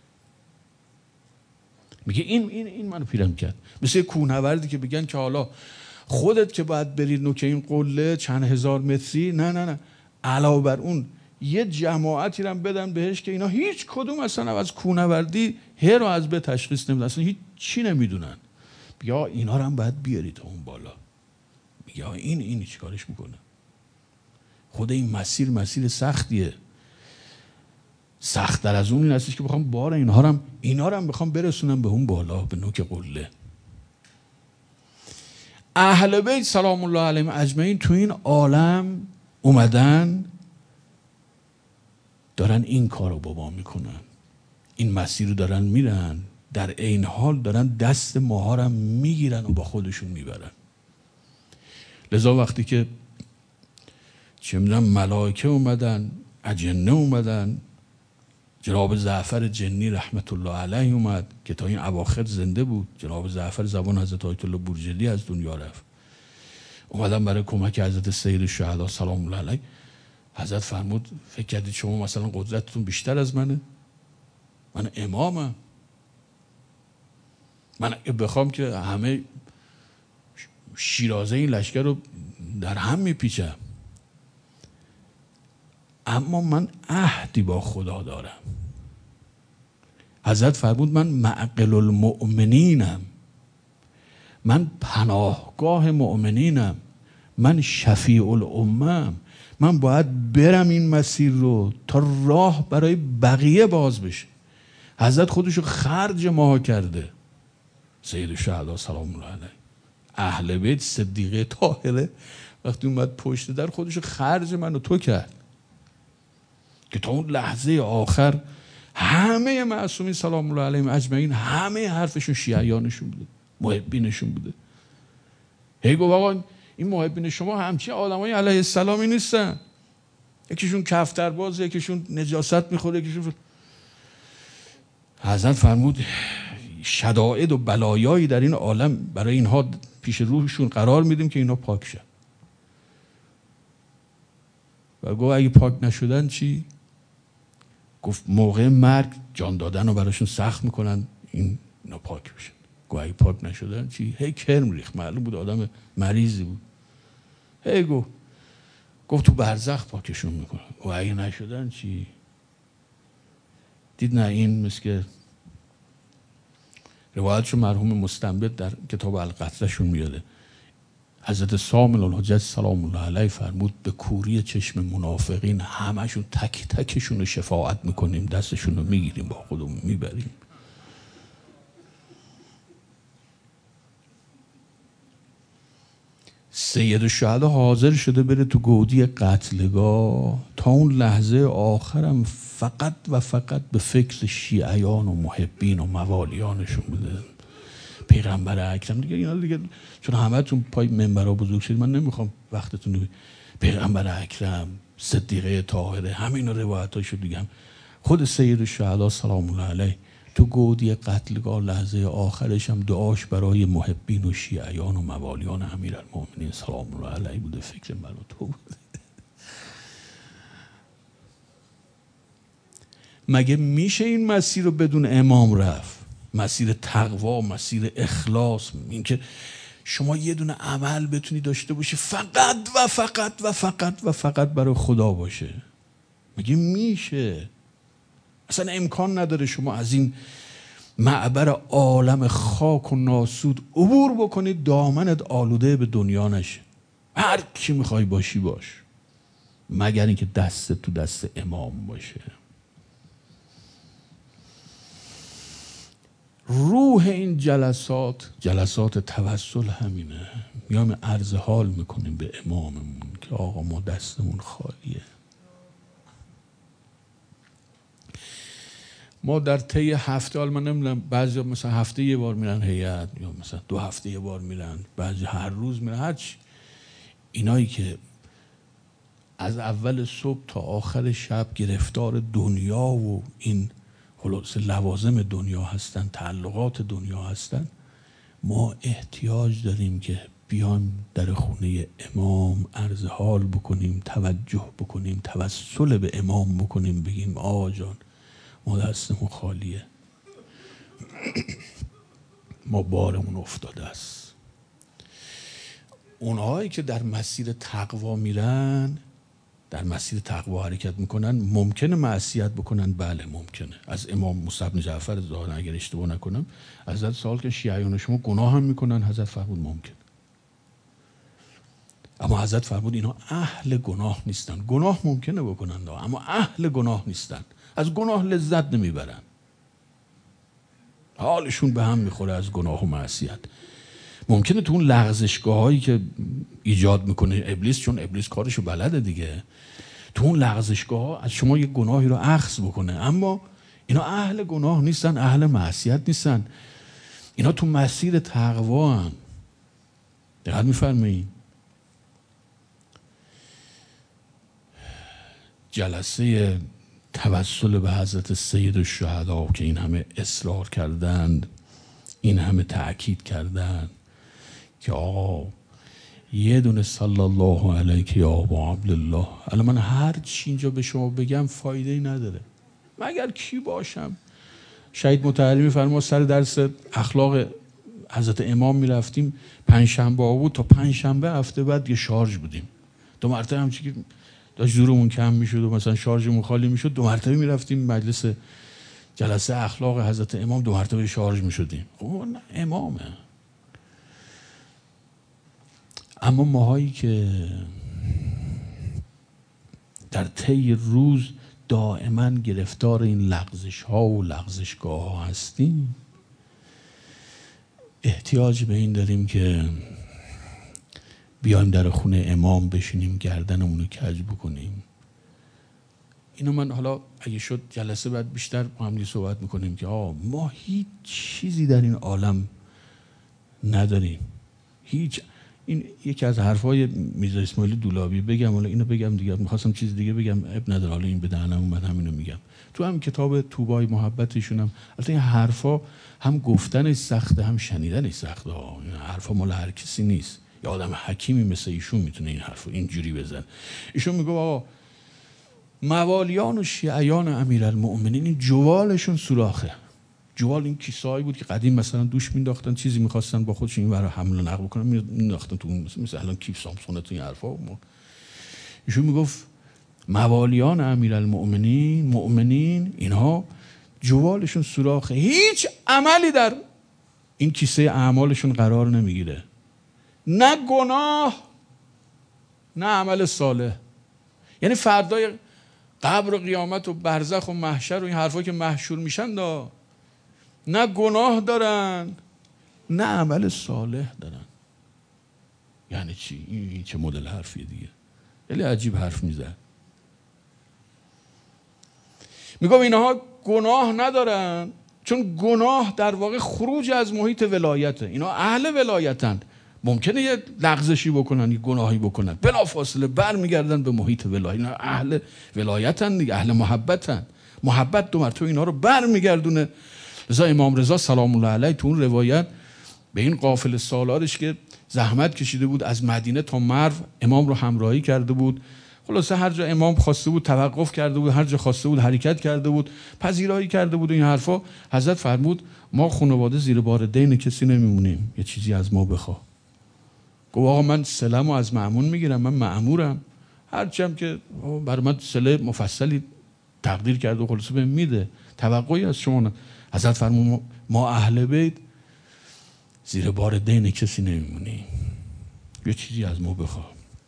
میگه این منو پیرم کرد. مثل کوهنوردی که بگن که حالا خودت که باید بری نوک این قله چند هزار متری، نه علاوه بر اون یه جماعتی رو بدن بهش که اینا هیچ کدوم اصلا از کوهنوردی هر رو از به تشخیص نمیدن، اصلا هیچ چی نمیدونن. بیا اینا رو هم باید بیاری تا اون بالا. بیا این چیکارش میکنه؟ خود این مسیر سختیه. سخت‌تر از اون این هستش که بخوام بار اینا رو هم بخوام برسونم به اون بالا، به نوک قله. اهل بیت سلام الله علیهم اجمعین تو این عالم اومدن دارن این کارو با ما میکنن، این مسیر رو دارن میرن، در عین حال دارن دست ماها رو میگیرن و با خودشون میبرن. لذا وقتی که چه میدونم ملائکه اومدن، اجنه اومدن، جناب جعفر جنی رحمت الله علیه اومد که تا این اواخر زنده بود، جناب جعفر زبان حضرت آیت الله بورجلی از دنیا رفت، اومدن برای کمک حضرت سید الشهدا سلام الله علیه. حضرت فرمود فکر کردید شما مثلا قدرتتون بیشتر از منه؟ من امامم، من بخوام که همه شیرازه این لشکر رو در هم میپیچم، اما من عهدی با خدا دارم. حضرت فرمود من معقل المؤمنینم، من پناهگاه مؤمنینم، من شفیع الامم، من باید برم این مسیر رو تا راه برای بقیه باز بشه. حضرت خودشو خرج ما کرده. سید الشهدا سلام الله علیه، اهل بیت صدیقه طاهره، وقتی اومد پشت در خودشو خرج من و تو کرد که تا اون لحظه آخر همه معصومین سلام الله علیهم اجمعین همه حرفشون شیعیانشون بوده، محبینشون بوده. هی گفت آقا این محبین شما همچین آدمای علیه السلامی نیستن، یکیشون کفتر باز، یکیشون نجاست میخوره، یکیشون. حضرت فرمود شدائد و بلایایی در این عالم برای اینها پیش روحشون قرار میدیم که اینا پاک شن. و گفت اگه پاک نشدن چی؟ گفت موقع مرگ جان دادن رو براشون سخت میکنن اینا پاک بشن. گفت اگه پاک نشدن چی؟ هی کرم ریخت، معلوم بود آدم مریضی بود. هی گفت تو برزخ پاکشون میکنن. گفت اگه نشدن چی؟ دید نه این مثل که روایتشو مرحوم مستنبط در کتاب القتلهشون میاده. حضرت سامل الحجت سلام الله علیه فرمود به کوری چشم منافقین همشون تک تکشون رو شفاعت میکنیم، دستشون رو میگیریم با خودمون میبریم. سید الشهدا حاضر شده بره تو گودی قتلگاه، تا اون لحظه آخرم فقط و فقط به فکر شیعیان و محبین و موالیانشون بوده. پیغمبر اکرم دیگه اینا دیگه چون همه‌تون پای منبرها بزرگ شدید من نمیخوام وقتتون رو. پیغمبر اکرم، صدیقه طاهره، همین روایتاشو دیگه خود سید الشهدا سلام الله علیه تو گودی قتلگاه لحظه آخرش هم دعاش برای محبین و شیعیان و موالیان امیرالمومنین سلام الله علیه بوده، فکر من و تو بوده. مگه میشه این مسیر رو بدون امام رفت؟ مسیر تقوا، مسیر اخلاص، این که شما یه دونه عمل بتونی داشته باشی فقط و فقط و فقط و فقط برای خدا باشه. مگه میشه؟ اصلا امکان نداره شما از این معبر عالم خاک و ناسود عبور بکنید دامنت آلوده به دنیا نشه. هر کی میخوای باشی باش، مگر اینکه دست تو دست امام باشه. روح این جلسات توسل همینه. میام عرض حال میکنیم به اماممون که آقا ما دستمون خالیه. ما در طی هفته، حال من نمیدونم بعضی مثلا هفته یه بار میرن هیئت، یا مثلا 2 هفته یه بار میرن، بعضی هر روز میرن، هرچی اینایی که از اول صبح تا آخر شب گرفتار دنیا و این خلاص لوازم دنیا هستن، تعلقات دنیا هستن. ما احتیاج داریم که بیایم در خونه امام عرض حال بکنیم، توجه بکنیم، توسل به امام بکنیم، بگیم آقا جان ما دستمون خالیه، ما بارمون افتاده است. اونهایی که در مسیر تقوا میرن، در مسیر تقوا حرکت میکنن، ممکنه معصیت بکنن؟ بله ممکنه. از امام موسی بن جعفر ظاهرا اگر اشتباه نکنم حضرت سوال که شیعیان شما گناه هم میکنن؟ حضرت فرمود ممکن. اما حضرت فرمود اینا اهل گناه نیستن. گناه ممکنه بکنن اما اهل گناه نیستن، از گناه لذت نمیبرن، حالشون به هم میخوره از گناه و معصیت. ممکنه تو اون لغزشگاه هایی که ایجاد میکنه ابلیس، چون ابلیس کارشو بلده دیگه، تو اون لغزشگاه ها از شما یه گناهی رو اخذ بکنه، اما اینا اهل گناه نیستن، اهل معصیت نیستن، اینا تو مسیر تقوا هم. دقت میفرمایید؟ جلسه توسل به حضرت سید الشهدا که این همه اصرار کردند، این همه تأکید کردند که آقا یه دونه صلی الله علیک یا ابا عبدالله. الان من هر چی اینجا به شما بگم فایده ای نداره مگر کی باشم. شهید مطهری میفرما سر درس اخلاق حضرت امام میرفتیم، پنجشنبه بود، تا پنجشنبه هفته بعد یه شارژ بودیم، 2 مرتبه همچی که داشت زورمون کم میشد و مثلا شارژمون خالی میشد 2 مرتبه میرفتیم مجلس جلسه اخلاق حضرت امام، 2 مرتبه شارژ میشدیم. خب امامه. اما ماهایی که در طی روز دائما گرفتار این لغزش ها و لغزشگاه ها هستیم، احتیاج به این داریم که بیایم در خونه امام بشینیم، گردنمون رو کج بکنیم. اینو من حالا اگه شد جلسه بعد بیشتر با هم صحبت میکنیم که ما هیچ چیزی در این عالم نداریم، هیچ. این یکی از حرفای میرزا اسماعیل دولابی، بگم حالا اینو بگم دیگه، میخواستم چیز دیگه بگم اب نداره، حالا این به دهنم اومد همینو میگم. تو هم کتاب طوبای محبتشون هم البته این حرفا هم گفتنش سخته هم شنیدنش سخته ها، این حرفا مال هر کسی نیست، یه آدم حکیمی مثل ایشون میتونه این حرفو اینجوری بزنه. ایشون میگه آقا موالیان و شیعیان امیرالمؤمنین این جوالشون سوراخه. جوال این کیسه‌ای بود که قدیم مثلا دوش مینداختن، چیزی می‌خواستن با خودشون این ورا حمل و نقل بکنن مینداختن تو، مثلا الان کیف سامسونت این حرفا. ایشون میگفت موالیان امیرالمؤمنین، مؤمنین، اینها جوالشون سوراخه، هیچ عملی در این کیسه اعمالشون قرار نمیگیره، نه گناه نه عمل صالح. یعنی فردای قبر و قیامت و برزخ و محشر و این حرفا که محشور میشن نه گناه دارن نه عمل صالح دارن. یعنی چی؟ این چه مدل حرفیه دیگه؟ خیلی عجیب حرف میزد. میگم اینها گناه ندارن چون گناه در واقع خروج از محیط ولایته. اینا اهل ولایتن، ممکنه یه لغزشی بکنن، یه گناهی بکنن، بلا فاصله برمیگردن به محیط ولایت. اینا اهل ولایتن دیگه، اهل محبتن. محبت 2 مرتبه اینا رو برمیگردونه. لذا امام رضا سلام الله علیه تو اون روایت به این قافله سالارش که زحمت کشیده بود از مدینه تا مرو امام رو همراهی کرده بود، خلاصه هر جا امام خواسته بود توقف کرده بود، هر جا خواسته بود حرکت کرده بود، پذیرایی کرده بود. این حرفا حضرت فرمود ما خانواده زیر بار دین کسی نمیمونیم، یه چیزی از ما بخوا. گفت آقا من سلمو از مأمون میگیرم، من مأمورم، هرچم که برای من سله مفصلی تقدیر کرده و خلاصه بهم میده، توقعی از شما نه. حضرت فرمود ما اهل بیت زیر بار دین کسی نمیمونیم، یه چیزی از ما بخوا.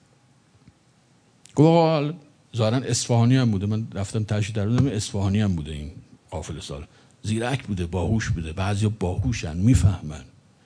گفت آقا ظاهرا اصفهانی هم بوده، من رفتم تشریح دادم اصفهانی هم بوده، این قافله سالار زیرک بوده، باهوش بوده، بعضیا باهوشن میفهمن.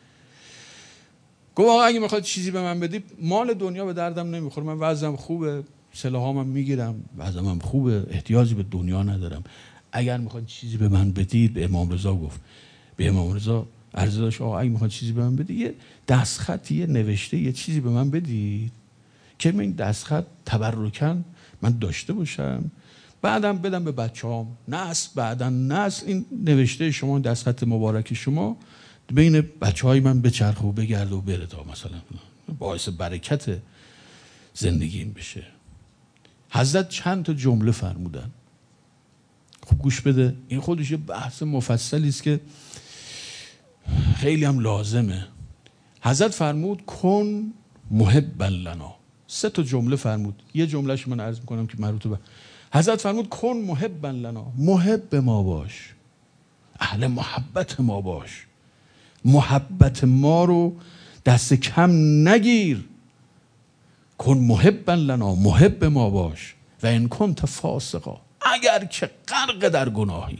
گفت آقا اگه میخواد چیزی به من بدی، مال دنیا به دردم نمیخوره، من وضعم خوبه، سلاحامم میگیرم، وضعم خوبه، احتیاجی به دنیا ندارم. اگر میخواد چیزی به من بدید، به امام رضا گفت، به امام رضا عرض داشت آقا اگه میخواد چیزی به من بدید، یه دستخط، یه نوشته، یه چیزی به من بدید که من این دستخط تبرکن من داشته باشم، بعدم بدم به بچه‌هام، نسل بعداً نسل. این نوشته شما، دستخط مبارک شما بین بچه‌های من بچرخه و بگرده و بره تا مثلا باعث برکت زندگیم بشه. حضرت چند تا جمله فرمودن، خب گوش بده، این خودش یه بحث مفصلی است که خیلی هم لازمه. حضرت فرمود کن محبا لنا. 3 تا جمله فرمود، یه جملهش من عرض میکنم که مربوط به حضرت فرمود کن محبا لنا، محب ما باش، اهل محبت ما باش، محبت ما رو دست کم نگیر. کن محبا لنا، محب ما باش. و ان کنت فاسقا، اگر که غرق در گناهی،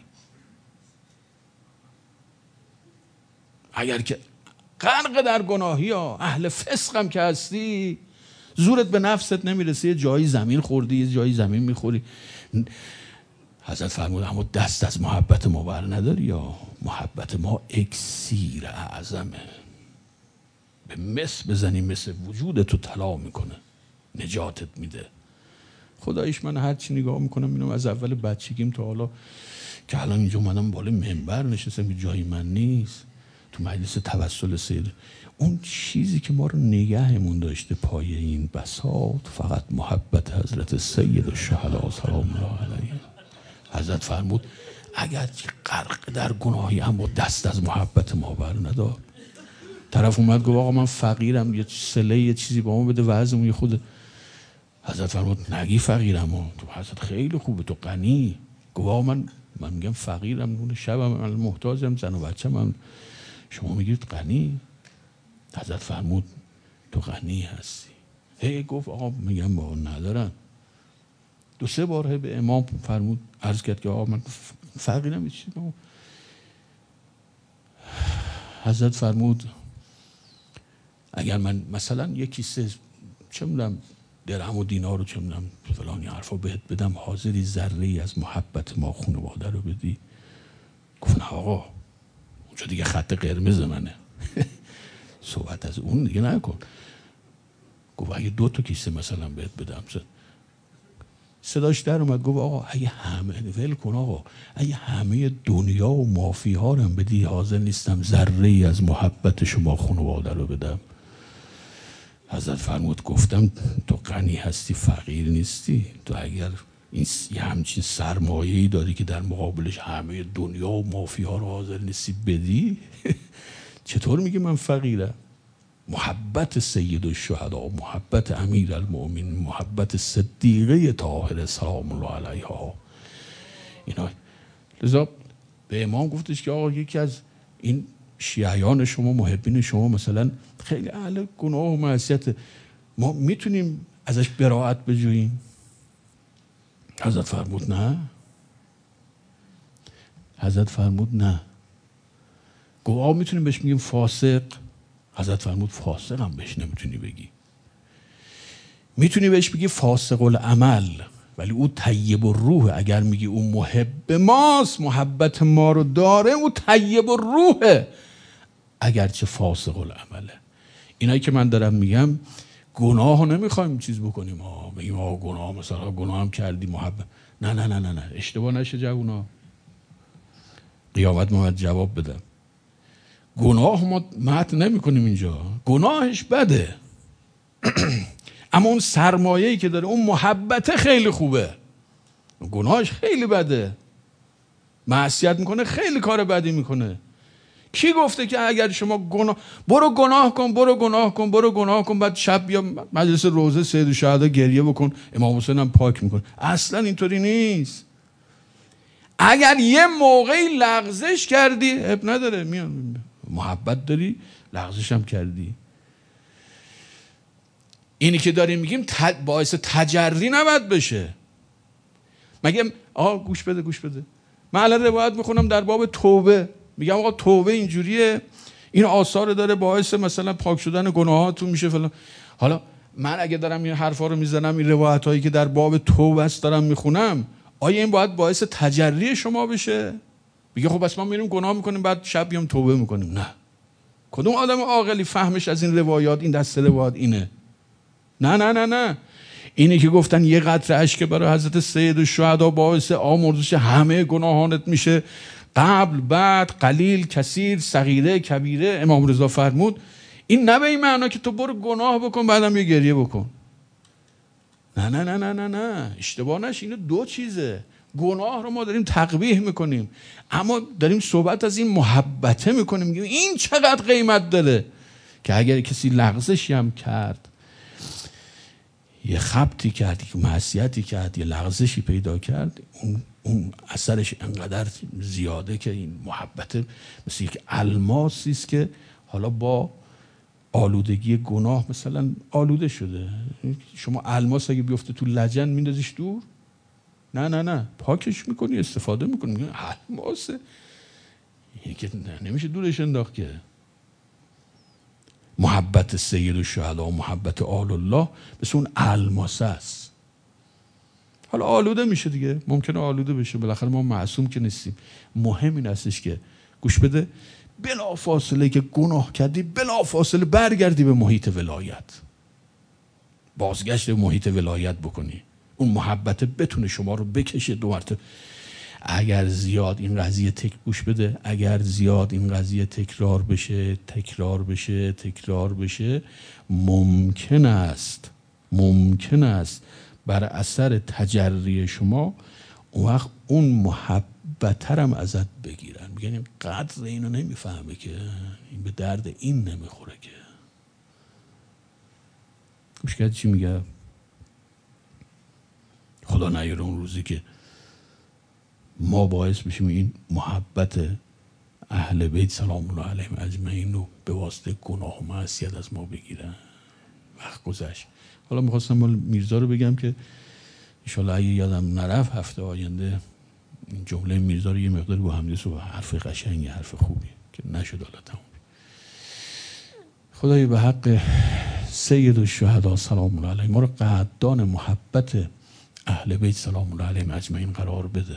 اگر که غرق در گناهی ها، اهل فسق هم که هستی، زورت به نفست نمیرسه، یه جایی زمین خوردی، یه جایی زمین میخوری. حضرت فرمود اما دست از محبت ما بر نداری، یا محبت ما اکسیر اعظمه، به مس بزنی مثل وجودتو طلا میکنه، نجاتت میده. خدایش من هر چی نگاه میکنم اینم از اول بچگیم تا حالا که الان اینجا منم بالا منبر نشستم که جای من نیست، تو مجلس توسل سید، اون چیزی که ما رو نگهمون داشته پای این بساط فقط محبت حضرت سید الشهدا سلام الله علیه. حضرت فرمود اگر که غرق در گناهی اما دست از محبت ما بر ندار. طرف اومد گفت آقا من فقیرم، یه صله یه چیزی با ما بده، وضعمون یه خود. حضرت فرمود نگی فقیرم، تو حضرت خیلی خوبه، تو غنی. گفت آقا من میگم فقیرم، نون شبم، من محتاجم، زن و بچه‌م، شما میگید غنی. حضرت فرمود تو غنی هستی. هی گفت آقا میگم با ندارن. 2-3 بار به امام فرمود، عرض کرد که آقا من فقیرم، چی؟ حضرت فرمود اگر من مثلا یک کیسه چه میدونم درهم و دینار رو چه میدونم فلانی حرفا بهت بدم، حاضری ذره‌ای از محبت ما خانواده رو بدی؟ گفت نه آقا، اونجا دیگه خط قرمز منه. صحبت از اون دیگه نکن. گفت اگه 2 تا کیسه مثلا بهت بدم. صداش در اومد گفت آقا اگه همه ول کن، آقا اگه همه دنیا و مافی ها رو بدی، حاضر نیستم ذره‌ای از محبت شما خانواده رو بدم. حضرت فرمود گفتم تو غنی هستی، فقیر نیستی. تو اگر این همچین سرمایه‌ای داری که در مقابلش همه دنیا و مافی ها رو حاضر نیستی بدی، چطور میگی من فقیرم؟ محبت سید الشهدا، محبت امیر المؤمنین، محبت صدیقه طاهره سلام الله علیها، اینا. لذا به امام گفتش که آقا یکی از این شیعیان شما، محبین شما مثلا خیلی اهل گناه و معصیت، ما میتونیم ازش براءت بجوییم؟ حضرت فرمود نه. حضرت فرمود نه. گفت آقا میتونیم بهش میگیم فاسق؟ حضرت فرمود فاسق هم بهش نمیتونی بگی. میتونی بهش بگی فاسق العمل، ولی او طیب الروح. اگر میگی او محب ماست، محبت ما رو داره، او طیب الروحه، اگرچه فاسق العمله. اینایی که من دارم میگم گناه ها نمیخوایم چیز بکنیم، بگیم گناه مثلا گناه هم کردی محبت، نه نه نه نه نه، اشتباه نشه جوونا، قیامت ما باید جواب بدم. گناه ما متن نمی کنیم اینجا، گناهش بده. اما اون سرمایه‌ای که داره، اون محبت خیلی خوبه، گناهش خیلی بده، معصیت میکنه، خیلی کار بدی میکنه. کی گفته که اگر شما برو گناه کن، برو گناه کن، برو گناه کن، بعد شب بیا مجلس روضه سید الشهدا گریه بکن، امام حسین هم پاک میکنه؟ اصلا اینطوری نیست. اگر یه موقعی لغزش کردی اب نداره، میان محبت داری لغزش هم کردی. اینی که داریم میگیم باعث تجری نباید بشه. مگه گوش بده گوش بده، من الان روایت میخونم در باب توبه، میگم آقا توبه اینجوریه، این آثار داره باعث مثلا پاک شدن گناهاتون میشه فلان. حالا من اگه دارم این حرفا رو میزنم، این روایت هایی که در باب توبه است دارم میخونم، آیا این باید باعث تجری شما بشه؟ میگه خب بس ما میریم گناه میکنیم بعد شب بیام توبه میکنیم؟ نه. کدوم آدم عاقلی فهمش از این روایات، این دسته روایات اینه؟ نه نه نه نه، اینی که گفتن یه قطره اشک برای حضرت سید الشهدا باعث آمرزش همه گناهانت میشه، قبل، بعد، قلیل، کثیر، صغیره، کبیره. امام رضا فرمود این نه به این معنا که تو برو گناه بکن بعدم یه گریه بکن. نه نه نه نه نه نه، اشتباه نشه، اینو دو چیزه. گناه رو ما داریم تقبیح میکنیم، اما داریم صحبت از این محبته میکنیم، میگیم این چقدر قیمت داره که اگر کسی لغزشی هم کرد، یه خبطی کرد، یه معصیتی کرد، یه لغزشی پیدا کرد، اون اثرش انقدر زیاده که این محبت مثل یک الماسی است که حالا با آلودگی گناه مثلا آلوده شده. شما الماس اگه بیفته تو لجن میندازیش دور؟ نه نه نه، پاکش میکنی، استفاده میکنی. میگن الماسه، این که نمیشه دورش انداخت که. محبت سید الشهدا و محبت آل الله مثل اون الماسه است. حالا آلوده میشه دیگه، ممکنه آلوده بشه، بالاخره ما معصوم که نیستیم. مهم این هستش که گوش بده، بلا فاصله که گناه کردی بلا فاصله برگردی به محیط ولایت، بازگشت به محیط ولایت بکنی، اون محبت بتونه شما رو بکشه دو مرتبه. اگر زیاد این قضیه گوش بده، اگر زیاد این قضیه تکرار بشه ممکن است بر اثر تجری شما اون وقت اون محبت هم ازت بگیرن. میگن این قدر اینو نمیفهمه که، این به درد این نمیخوره که. گوش کردی چی میگه؟ خدا نیاره اون روزی که ما باعث بشیم این محبت اهل بیت سلام الله علیهم اجمعین رو به واسطه گناه و معصیت از ما بگیرن. وقت گذشت. حالا میخواستم میرزا رو بگم که انشالله اگه یادم نرفت هفته آینده این جمله میرزا رو یه مقدار با هم دیگه، حرف قشنگی، حرف خوبی که نشد حالا تمام. خدای به حق سید الشهدا سلام الله علیه ما رو قدردان محبت اهل بیت سلام الله علیهم اجمعین قرار بده.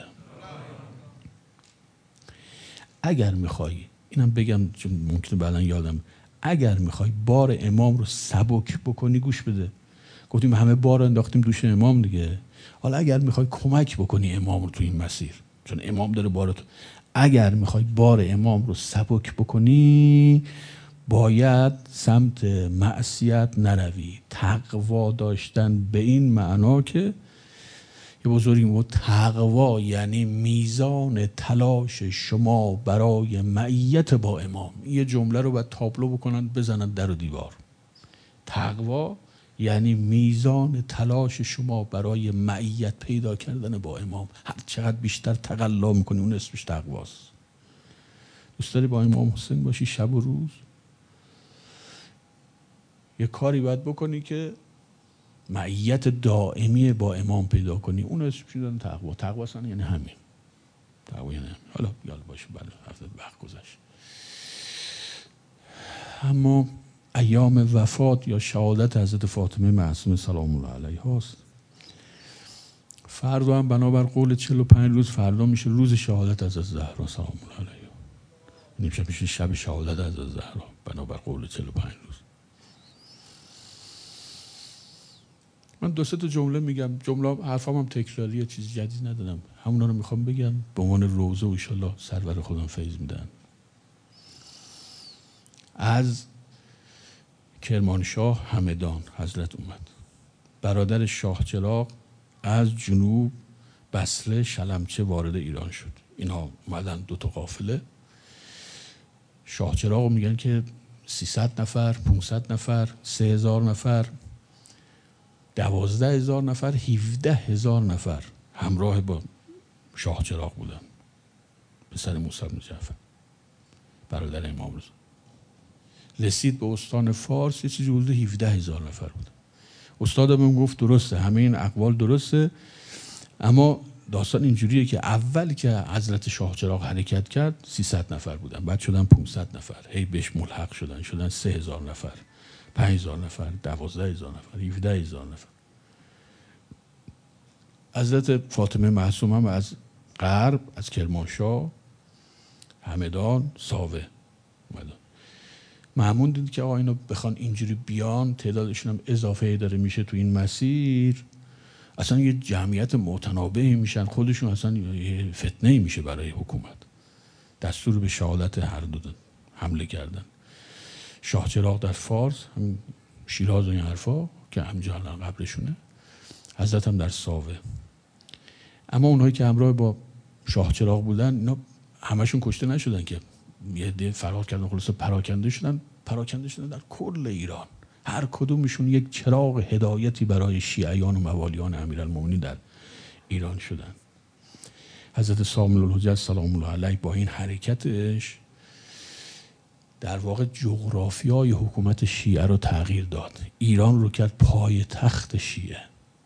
اگر میخوای، اینم بگم چون ممکنه بعداً یادم، اگر میخوای بار امام رو سبک بکنی، گوش بده، گفتیم همه بار رو انداختیم دوش امام دیگه، حالا اگر میخوای کمک بکنی امام رو تو این مسیر، چون امام داره بارتو، اگر میخوای بار امام رو سبک بکنی باید سمت معصیت نروی. تقوا داشتن به این معنا که یه بزرگی بود، تقوا یعنی میزان تلاش شما برای معیت با امام. یه جمله رو باید تابلو بکنن بزنن در و دیوار. تقوا یعنی میزان تلاش شما برای معیت پیدا کردن با امام. هر چقدر بیشتر تقلا میکنی اون اسمش تقواست. دوست داری با امام حسین باشی شب و روز؟ یه کاری باید بکنی که معیت دائمی با امام پیدا کنی، اون اسمش میذارن تقوا. تقوا اصلا یعنی همین. تقوا یعنی همین. حالا یاد باشه بله وقت گذشت. اما ایام وفات یا شهادت حضرت فاطمه معصومه سلام الله علیها است. فردا هم بنابر قول 45 روز فردا میشه روز شهادت حضرت زهرا سلام الله علیها. نمیشه میشه شب شهادت حضرت زهرا بنابر قول 45 روز. من دو سه تا جمله میگم، جمله حرفام هم تکراریه، چیز جدید ندادم، همونا رو میخوام بگم به عنوان روزه و ان شاءالله سرور خودم فیض میدن. از کرمانشاه همدان حضرت اومد، برادر شاه چراغ از جنوب بصره شلمچه وارد ایران شد. اینا اومدن دو تا قافله. شاه چراغ میگن که 300 نفر 500 نفر 3000 نفر 12000 نفر 17000 نفر همراه با شاه چراغ بودن. پسر موسی بن جعفر برادر امام رضا رسید به استان فارس، یه چیزی حدود 17000 نفر بود. استادم گفت درسته، همه این اقوال درسته، اما داستان اینجوریه که اول که حضرت شاه چراغ حرکت کرد 300 نفر بودن، بعد شدن 500 نفر، هی بهش ملحق شدن 3000 نفر 5000 نفر 12000 نفر 17000 نفر. حضرت فاطمه معصوم هم از غرب، از کرمانشاه همدان ساوه اومدن. مأمون دید که آقا اینا بخوان اینجوری بیان، تعدادشون هم اضافه داره میشه تو این مسیر، اصلا یه جمعیت متنابعی میشن، خودشون اصلا یه فتنه‌ای میشه برای حکومت. دستور به شهادت هر دو حمله کردن. شاه چراغ در فارس، همین شیراز و این حرفا که همجا الان قبلشونه، حضرت هم در ساوه. اما اونهایی که همراه با شاه چراغ بودن اینا همشون کشته نشدن که یه عده فرار کردن، خلاص پراکنده شدن در کل ایران. هر کدومشون یک چراغ هدایتی برای شیعیان و موالیان امیرالمومنین در ایران شدن. حضرت صامل الحجت سلام الله علیه با این حرکتش در واقع جغرافیای حکومت شیعه رو تغییر داد. ایران رو کرد پای تخت شیعه.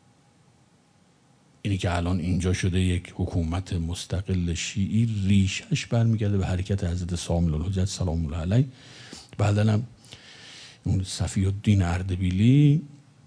اینی که الان اینجا شده یک حکومت مستقل شیعی، ریشش برمیگرده به حرکت حضرت صامل الحجت سلام الله علیه. بعدن هم اون صفی الدین اردبیلی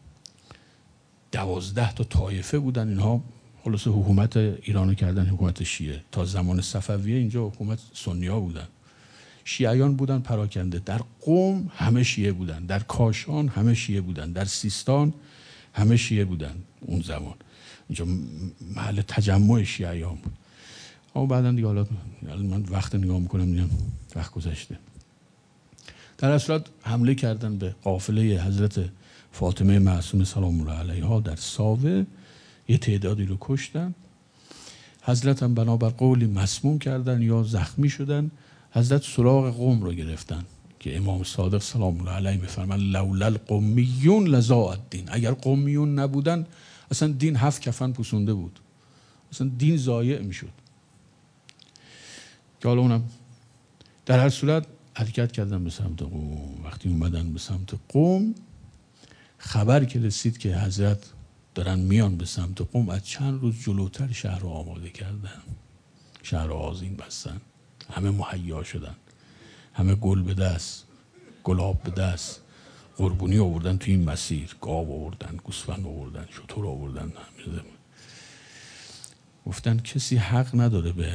12 تا طایفه بودن، اینها خلاص حکومت ایرانو کردن حکومت شیعه. تا زمان صفویه اینجا حکومت سنی‌ها بودن، شیعیان بودن پراکنده. در قم همه شیعه بودن، در کاشان همه شیعه بودن، در سیستان همه شیعه بودن. اون زمان اینجا محل تجمع شیعیان بود. اما بعدا دیگه حالا من وقت نگاه میکنم میگم وقت گذشته. در اصل حمله کردن به قافله حضرت فاطمه معصومه سلام الله علیها در ساوه، یه تعدادی رو کشتن. حضرت هم بنابر قولی مسموم کردن یا زخمی شدن. حضرت سراغ قم رو گرفتن که امام صادق سلام الله علیه میفرمان لولا القمیون لضاع الدین. اگر قمیون نبودن اصلا دین 7 کفن پوسونده بود، اصلا دین ضایع میشد. که حالا اونم در هر صورت حرکت کردن به سمت قم. وقتی اومدن به سمت قم، خبر که رسید که حضرت دارن میان به سمت قم، از چند روز جلوتر شهر رو آماده کردن، شهر رو آذین بستن، همه مهیا شدن، همه گل به دست، گلاب به دست، قربونی آوردن تو این مسیر، گاو آوردن، گوسفند آوردن، شتر آوردن. گفتن کسی حق نداره به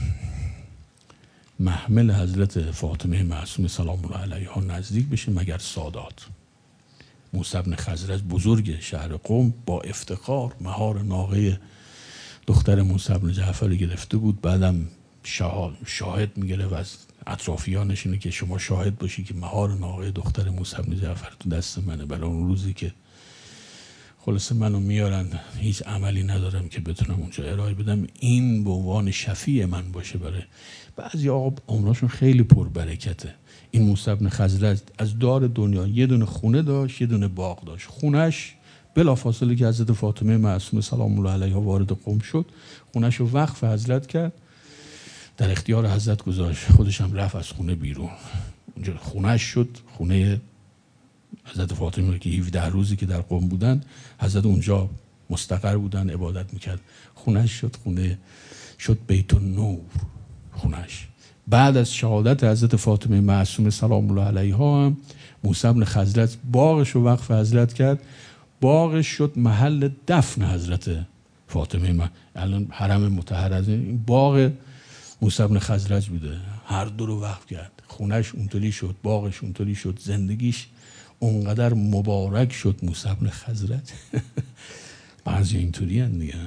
محمل حضرت فاطمه معصومه سلام الله علیها نزدیک بشه مگر سادات. موسی بن خزرج بزرگ شهر قم با افتخار مهار ناقه دختر موسی بن جعفر گرفته بود. بعدم شاهد میگیره و از اطرافیانش اینه که شما شاهد باشی که مهار ناقه دختر موسی بن جعفر تو دست منه. برای اون روزی که خلاصه منو میارن هیچ عملی ندارم که بتونم اونجا ارائه بدم، این به عنوان شفیع من باشه. برای بعضی آقا عمرشون خیلی پربرکته. این موسی بن خزرج از دار دنیا یه دونه خونه داشت، یه دونه باغ داشت. خونش بلافاصله که حضرت فاطمه معصومه سلام الله علیها وارد قم شد، خونش رو وقف حضرت کرد، در اختیار حضرت گذاشت. خودش هم رفت از خونه بیرون. اونجا خونش شد خونه حضرت فاطمه که 17 روزی که در قم بودن حضرت اونجا مستقر بودن، عبادت میکرد. خونش شد خونه، شد بیت النور خونش. بعد از شهادت حضرت فاطمه معصومه سلام الله علیها هم موسی بن خزرج باغش رو وقف حضرت کرد. باغش شد محل دفن حضرت فاطمه. الان حرم مطهر از این باغ موسی بن خزرج بوده، هر دو رو وقف کرد. خونش اونطوری شد، باغش اونطوری شد، زندگیش اونقدر مبارک شد موسی بن خزرج. بعضی اینطوری هستند دیگه.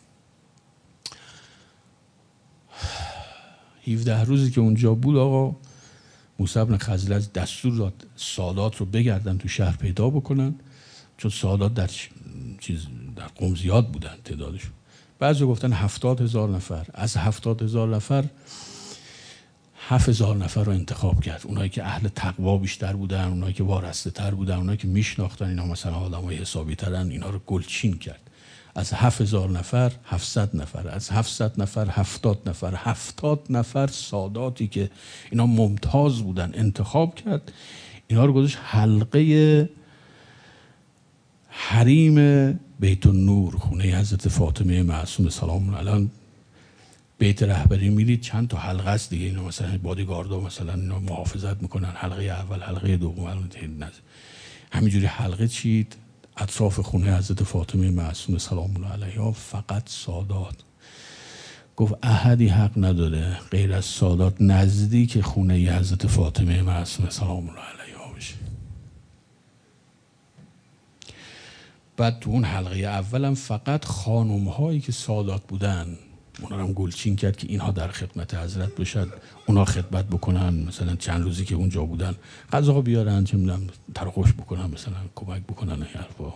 17 روزی که اونجا بود آقا موسی بن خزرج دستور داد سادات رو بگردن تو شهر پیدا بکنن، چون سادات در قم زیاد بودن تعدادشون. بعضی گفتن 70,000 نفر. از 70,000 نفر 7,000 نفر رو انتخاب کرد. اونایی که اهل تقوا بیشتر بودن، اونایی که وارسته تر بودن، اونایی که میشناختن اینا مثلا آدمای حسابی ترن، اینا رو گلچین کرد. از 7,000 نفر 700 نفر، از 700 نفر 70 نفر، 70 نفر ساداتی که اینا ممتاز بودن انتخاب کرد. اینا رو گذاشت حلقه حریم بیت النور، خونه حضرت فاطمه معصومه سلام الله علیها. بیت رهبری میرید چند تا حلقه است دیگه، اینا مثلا بادیگاردا مثلا اینا محافظت میکنن، حلقه اول، حلقه دوم، همینجوری حلقه چید اطراف خونه حضرت فاطمه معصومه سلام الله علیها. فقط سادات گفت احدی حق نداره غیر از سادات نزدیک خونه حضرت فاطمه معصومه سلام الله علیها بشه. بعد تو اون حلقه اولم فقط خانم هایی که سادات بودن اونا هم گلچین کرد که اینها در خدمت حضرت باشن، اونا خدمت بکنن، مثلا چند روزی که اونجا بودن غذا بیارن، چه میدونم ترخوش بکنن، مثلا کمک بکنن. این حرفا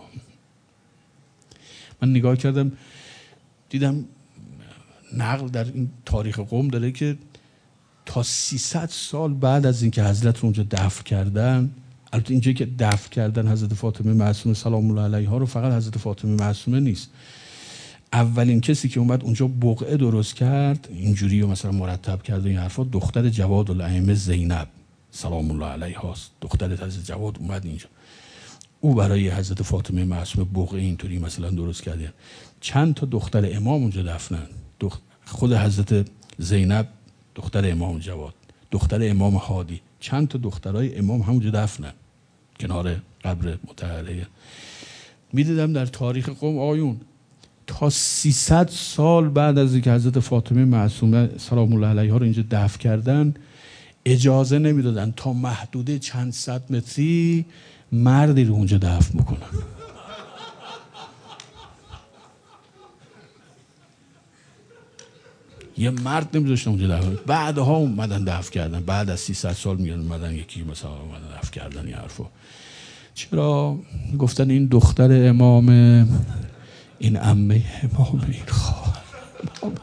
من نگاه کردم دیدم نقل در این تاریخ قم داره که تا 300 سال بعد از اینکه حضرت رو اونجا دفن کردن، البته اینجایی که دفن کردن حضرت فاطمه معصومه سلام الله علیها رو فقط حضرت فاطمه معصومه نیست، اولین کسی که اومد اونجا بقعه درست کرد اینجوری و مثلا مرتب کرد این حرفا دختر جواد الائمه زینب سلام الله علیها است. دختر حضرت جواد اومد اینجا، او برای حضرت فاطمه معصومه بقعه اینطوری مثلا درست کرده. چند تا دختر امام اونجا دفنن، خود حضرت زینب دختر امام جواد، دختر امام هادی، چند تا دخترای امام همونجا دفنن کنار قبر مطهره. میدیدم در تاریخ قم آیون تا 300 سال بعد از اینکه حضرت فاطمه معصومه سلام الله علیها رو اینجا دفن کردن اجازه نمیدادن تا محدوده چند صد متری مردی رو اونجا دفن بکنن. یه مرد نمیذاشتن اونجا دفن. بعدها اومدن دفن کردن، بعد از 300 سال میگن اومدن یکی مثلا اومدن دفن کردن این حرفو. چرا؟ گفتن این دختر امام، این عمه امام، این خواهر امام،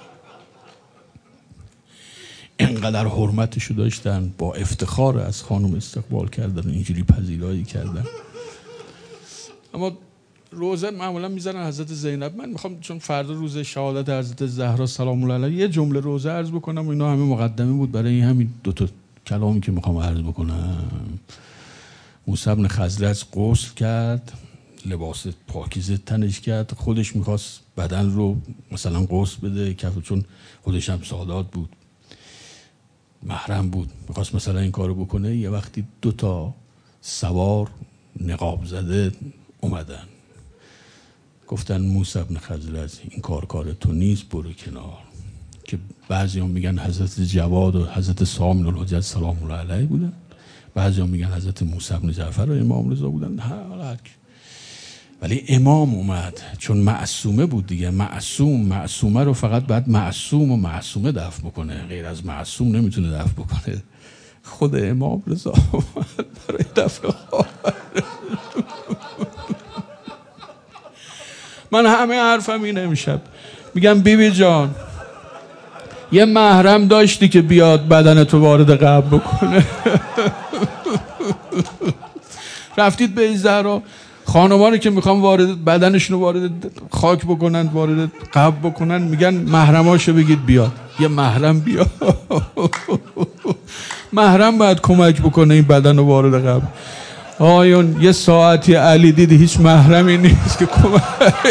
اینقدر حرمتشو داشتن، با افتخار از خانم استقبال کردن، اینجوری پذیرایی کردن. اما روزه معمولا میزنن حضرت زینب. من میخوام چون فردا روز شهادت حضرت زهرا سلام الله علیها یه جمله روزه عرض بکنم و اینا همه مقدمه بود برای همین دو تا کلامی که میخوام عرض بکنم. موسی بن خزرج غسل کرد، لباس پاکیزه تنش کرد، خودش میخواست بدن رو مثلا غسل بده چون خودش هم سادات بود، محرم بود، میخواست مثلا این کارو بکنه. یه وقتی 2 تا سوار نقاب زده اومدن گفتن موسی بن خزرج این کار تو نیست، برو کنار. که بعضی هم میگن حضرت جواد و حضرت سامن الحجت سلام الله علیه بودن، بعضی هم میگن حضرت موسی بن جعفر و امام رضا بودن. ولی امام اومد چون معصومه بود دیگه. معصومه رو فقط بعد معصوم و معصومه دفن بکنه، غیر از معصوم نمیتونه دفن بکنه. خود امام رضا اومد برای دفن خواهر. من همه حرفم اینه امشب، میگم بیبی جان یه محرم داشتی که بیاد بدنتو وارد قبر بکنه؟ رفتید به زهرا، خانمانی که میخوان وارد بدنشونو وارد خاک بکنن، وارد قبر بکنن، میگن محرماشو بگید بیاد. یه محرم بیاد. محرم باید کمک بکنه این بدنو وارد قبر. آیون یه ساعتی علی دید هیچ محرمی نیست که کمک.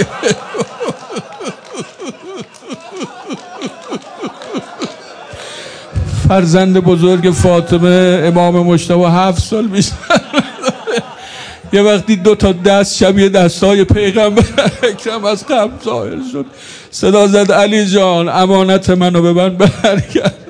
فرزند بزرگ فاطمه امام مجتبی 7 سال بیشتر یه وقتی 2 تا دست شبیه دستای پیغمبر اکرم از قبر ظاهر شد، صدا زد علی جان امانت منو ببند برگرد.